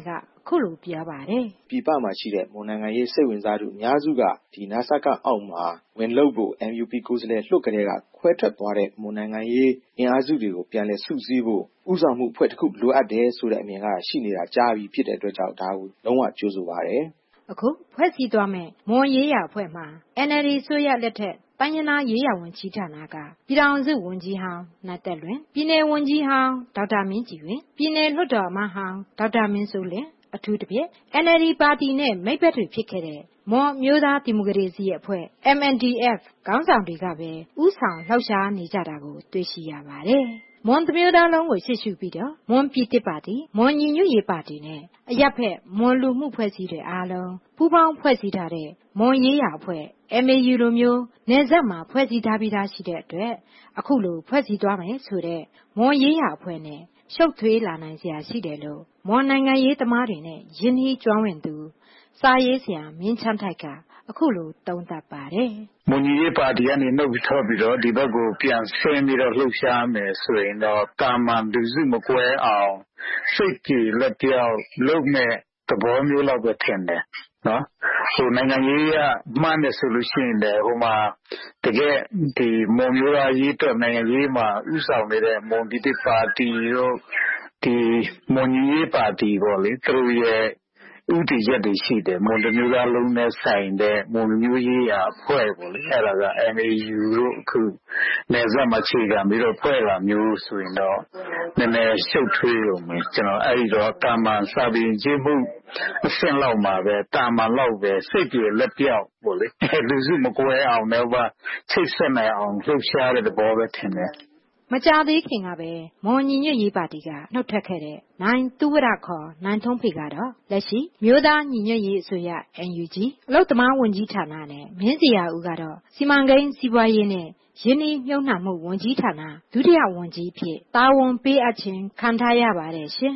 အခုလိုပြောပါတယ်။ပြည်ပမှာရှိတဲ့မွန်နိုင်ငံရေးစိတ်ဝင်စားသူအများစုကဒီနစကအောက်မှာဝင်လုပ်ဖို့ MUP ကိုယ်စားလှယ်လွှတ်ကလေးကခွဲထွက်သွားတဲ့မွန်နိုင်ငံရေးအင်အားစုတွေကိုပြန်လည်စုစည်းဖို့ဥဆောင်မှုဖွဲ့တစ်ခုလိုအပ်တယ်ဆိုတဲ့အမြင်ကရှိနေတာကြားပြီးဖြစ်တဲ့အတွက်ကြောင့်ဒါကိုလုံးဝကြိုးဆိုပါတယ်။အခုဖွဲ့စည်းသွားမယ်မွန်ရေးရာအဖွဲ့မှာ NLD ဆိုရလက်ထက်တိုင်းရင်းသားရေးရာဝန်ကြီးဌာနကပြည်ထောင်စုဝန်ကြီးဟောင်းနိုင်သက်လွင်ပြည်နယ်ဝန်ကြီးဟောင်းဒေါက်တာမင်းကြည်ဝင်းပြည်နယ်လွှတ်တော်အမတ်ဟောင်းဒေါက်တာမင်းစိုးလင်းအထူးသဖြင့် NLD ပါတီနဲ့မိတ်ဘက်တွေဖြစ်ခဲ့တဲ့မွန်မျိုးသားဒီမိုကရေစီအဖွဲ့ MNDF ခေါင်းဆောင်တွေကပဲဥဆောင်လှောက်ရှားနေကြတာကိုတွေ့ရှိရပါတယ်။မွန်တမျိုးသားလုံးကိုရှေ့ရှုပြီးတော့မွန်ပြည်သစ်ပါတီမွန်ညီညွတ်ရေးပါတီနဲ့အရပ်ဖက်မွန်လူမှုဖွဲ့စည်းတဲ့အားလုံးပူးပေါင်းဖွဲ့စည်းထားတဲ့မွန်ရေးရာအဖွဲ့ MAU လိုမျိုးနယ်စပ်မှာဖွဲ့စည်းထားပြီးသားရှိတဲ့အတွက်အခုလိုဖွဲ့စည်းသွားမယ်ဆိုတဲ့မွန်ရေးရာအဖွဲ့နဲ့ရှုပ်ထွေးလာနိုင်စရာရှိတယ်လို့မွန်နိုင်ငံရေးသမားတွေနဲ့ယင်းနှီးကျွမ်းဝင်သူစာရေးဆရာမင်းချမ်းထိုက်ကအခုလိုသုံးသပ်ပါတယ်။မွန်ညီရေးပါတီကနေနှုတ်ထွက်ပြီးတော့ဒီဘက်ကိုပြန်ဆင်းပြီးတော့လှုပ်ရှားမယ်ဆိုရင်တော့တာမန်လူစုမကွဲအောင်စိတ်ကြည်လက်ပြောက်လုပ်မဲ့သဘောမျိုးလောက်ပဲထင်တယ်နော်ဟိုနိုင်ငံရေးကမှန်းတယ်ဆိုလို့ရှိရင်လည်းဟိုမှာတကယ်ဒီမွန်မျိုးသားရေးအတွက်နိုင်ငံရေးမှာဥဆောင်နေတဲ့မွန်ပြည်သစ်ပါတီတို့ဒီမွန်ညီရေးပါတီပေါ့လေသူတို့ရဲ့ဥတီရက်တွေရှိတယ်မွန်မျိုးသားလုံးနဲ့ဆိုင်တဲ့မွန်မျိုးရေးရာဖွဲ့ပေါ့လေအဲ့ဒါက MAU တို့အခုနယ်စပ်မှာခြေခံပြီးတော့ဖွဲ့လာမျိုးဆိုရင်တော့နည်းနည်းရှုပ်ထွေးလို့မယ်ကျွန်တော်အဲ့ဒီတော့တာမန်စာပေကျင်းမှုအဆင့်လောက်မှာပဲတာမန်လောက်ပဲစိတ်ပြေလက်ပြောက်ပေါ့လေလူစုမကွဲအောင်လည်းပါချိတ်ဆက်နိုင်အောင်လှုပ်ရှားတဲ့သဘောပဲထင်တယ်မကြသေးခင်ကပဲမွန်ညီညွတ်ရေးပါတီကနှုတ်ထွက်ခဲ့တဲ့နိုင်သူဝရခေါ်နိုင်ထုံးဖေကတော့လက်ရှိမြို့သားညီညွတ်ရေးအစိုးရ NUG အလုပ်သမားဝန်ကြီးဌာနနဲ့မင်းစီယာဦးကတော့စီမံကိန်းစီးပွားရေးနဲ့ယင်းနှီးမြှုပ်နှံမှုဝန်ကြီးဌာနဒုတိယဝန်ကြီးဖြစ်တာဝန်ပေးအပ်ခြင်းခံထားရပါတယ်ရှင်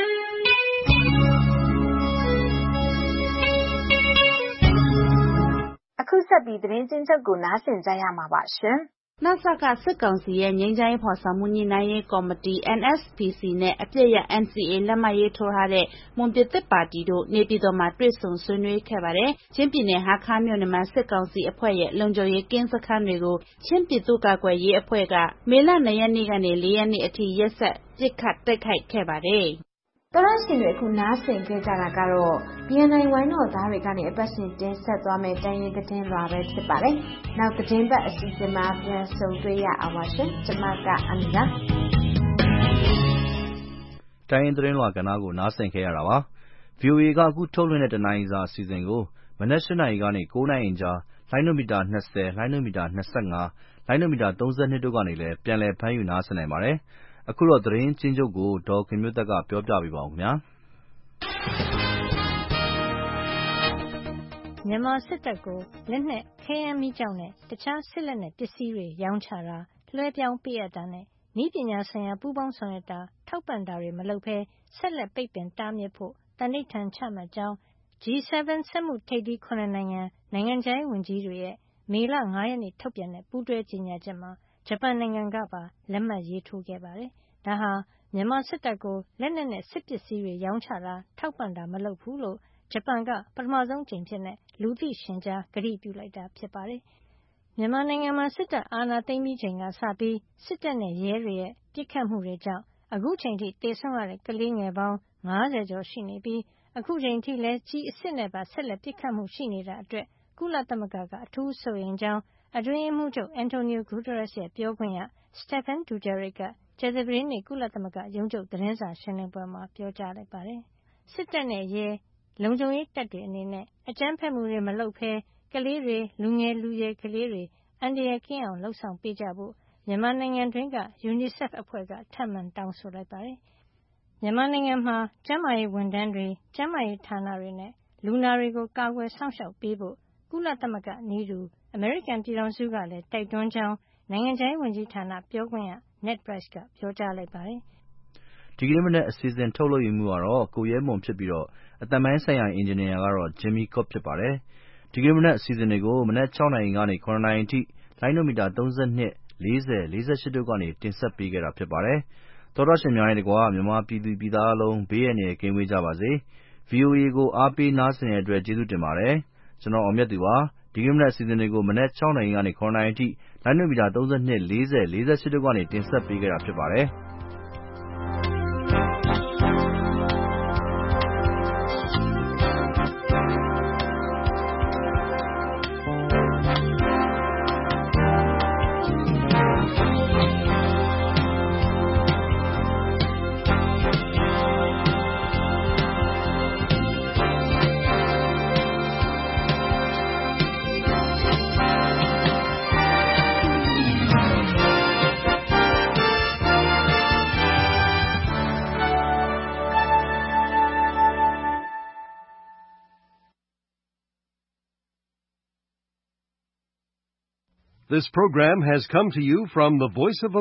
အခုဆက်ပြီးသတင်းချင်းချုပ်ကိုနားဆင်ကြရမှာပါရှင်နစကစစ်ကောင်စီရဲ့ငြိမ်းချမ်းရေးဖော်ဆောင်မှုညှိနှိုင်းရေးကော်မတီ NSPC နဲ့အပြည့်ရ NCA လက်မှတ်ရေးထိုးထားတဲ့မွန်ပြည်သစ်ပါတီတို့နေပြည်တော်မှာတွေ့ဆုံဆွေးနွေးခဲ့ပါတယ်။ချင်းပြည်နယ်ဟာခါမြို့နယ်မှာစစ်ကောင်စီအဖွဲ့ရဲ့လုံခြုံရေးကင်းစခန်းတွေကိုချင်းပြည်သူ့ကာကွယ်ရေးအဖွဲ့ကမေလ2ရက်နေ့ကနေ4ရက်နေ့အထိရက်ဆက်ပစ်ခတ်တိုက်ခိုက်ခဲ့ပါတယ်။တော်ရရှင်တွေအခုနားဆင်ကြကြတာကတော့ BNI ဝိုင်းတော်သားတွေကနေအပတ်စဉ်တင်ဆက်သွားမယ့်တိုင်းရင်းသတင်းလွှာပဲဖြစ်ပါတယ်။နောက်သတင်းပတ်အစီအစဉ်မှာပြန်ဆုံတွေ့ရအောင်ပါရှင်။ကျွန်မကအမီလာတိုင်းရင်းသတင်းလွှာကဏ္ဍကိုနားဆင်ခဲ့ရတာပါ။ VOA ကအခုထုတ်လွှင့်တဲ့တနာရီစာအစီအစဉ်ကိုမနက်၈နာရီကနေ9နာရီအကြားလိုင်းနိုမီတာ20လိုင်းနိုမီတာ25လိုင်းနိုမီတာ32တို့ကနေလည်းပြန်လည်ဖမ်းယူနားဆင်နိုင်ပါတယ်။အခုတော့သတင်းချင်းချုပ်ကိုဒေါ်ခင်မျိုးသက်ကပြောပြပေးပါဦးခင်ဗျာမြန်မာစစ်တပ်ကိုလက်နက်ခဲယမ်းမီးကျောက်နဲ့တခြားစစ်လက်နက်ပစ္စည်းတွေရောင်းချတာလွှဲပြောင်းပေးအပ်တာနဲ့နည်းပညာဆိုင်ရာပူးပေါင်းဆောင်ရွက်တာထောက်ပံ့တာတွေမလုပ်ဘဲဆက်လက်ပိတ်ပင်တားမြစ်ဖို့တန်ဋိဌာန်ချမှတ်ကြောင်း G7 စက်မှုထိပ်သီး9နိုင်ငံခြားရေးဝန်ကြီးတွေရဲ့မေလ9ရက်နေ့ထုတ်ပြန်တဲ့ပူးတွဲကြေညာချက်မှာဂျပန်နိုင်ငံကပါလက်မှတ်ရေးထိုးခဲ့ပါတယ်။ဒါဟာမြန်မာစစ်တပ်ကိုလက်နက်နဲ့စစ်ပစ္စည်းတွေရောင်းချတာထောက်ပံ့တာမလုပ်ဘူးလို့ဂျပန်ကပထမဆုံးကြိမ်ဖြစ်တဲ့လူသိရှင်ကြားကတိပြုလိုက်တာဖြစ်ပါတယ်။မြန်မာနိုင်ငံမှာစစ်တပ်အာဏာသိမ်းပြီးချိန်ကစပြီးစစ်တပ်နဲ့ရဲတွေရဲ့ပစ်ခတ်မှုတွေကြောင့်အခုချိန်ထိသေဆုံးရတဲ့ကလေးငယ်ပေါင်း90ကျော်ရှိနေပြီးအခုချိန်ထိလည်းကြီးအစ်စ်နဲ့ပါဆက်လက်ပစ်ခတ်မှုရှိနေတာအတွက်ကုလသမဂ္ဂကအထူးစိုးရိမ်ကြောင်းအတွင်းရေးမှူးချုပ်အန်တိုနီယိုဂူတရက်စ်ရဲ့ပြောခွင့်ရစတက်ဖန်ဒူဂျာရစ်ကကြာသပတေးနေ့ကုလသမဂ္ဂရုံးချုပ်သတင်းစာရှင်းလင်းပွဲမှာပြောကြားလိုက်ပါတယ်။စစ်တပ်နဲ့ရဲလုံခြုံရေးတပ်တွေအနေနဲ့အကြမ်းဖက်မှုတွေမလုပ်ဘဲကလေးတွေလူငယ်လူရွယ်ကလေးတွေအန္တရာယ်ကင်းအောင်လှုပ်ဆောင်ပေးကြဖို့မြန်မာနိုင်ငံတွင်းက UNICEF အဖွဲ့ကထပ်မံတောင်းဆိုလိုက်ပါတယ်။မြန်မာနိုင်ငံမှာကျန်းမာရေးဝန်ထမ်းတွေကျန်းမာရေးဌာနတွေနဲ့လူနာတွေကိုကာကွယ်စောင့်ရှောက်ပေးဖို့ကုလသမဂ္ဂနည်းတူအမေရိကန်ပြည်ထောင်စုကလည်းတိုက်တွန်းကြောင်းနိုင်ငံခြားရေးဝန်ကြီးဌာနပြောခွင့်ရ Ned Price ကပြောကြားလိုက်ပါတယ်။ဒီကနေ့မနက်အစီအစဉ်ထုတ်လုပ်မှုကတော့ကိုရဲမွန်ဖြစ်ပြီးတော့အသံပိုင်းဆိုင်ရာအင်ဂျင်နီယာကတော့ Jimmy Cook ဖြစ်ပါတယ်။ဒီကနေ့မနက်အစီအစဉ်တွေကိုမနက်6နာရီကနေ9နာရီအထိလိုင်းနိုမီတာ32 40 48တို့ကနေတင်ဆက်ပေးခဲ့တာဖြစ်ပါတယ်။သောတာရှင်များနဲ့တကွာမြန်မာပြည်သူပြည်သားအလုံးဘေးရန်တွေကင်းဝေးကြပါစေ။ VOA ကိုအားပေးနားဆင်တဲ့အတွက်ကျေးဇူးတင်ပါတယ်။ကျွန်တော်အောင်မြတ်သူပါ။ဒီကနေ့မနက်အစီအစဉ်တွေကိုမနက် 6 နာရီကနေ 9 နာရီအထိလိုင်းနှုန်းမီတာ 32, 40, 48 တို့ကနေတင်ဆက်ပေးခဲ့တာဖြစ်ပါတယ်။ This program has come to you from the Voice of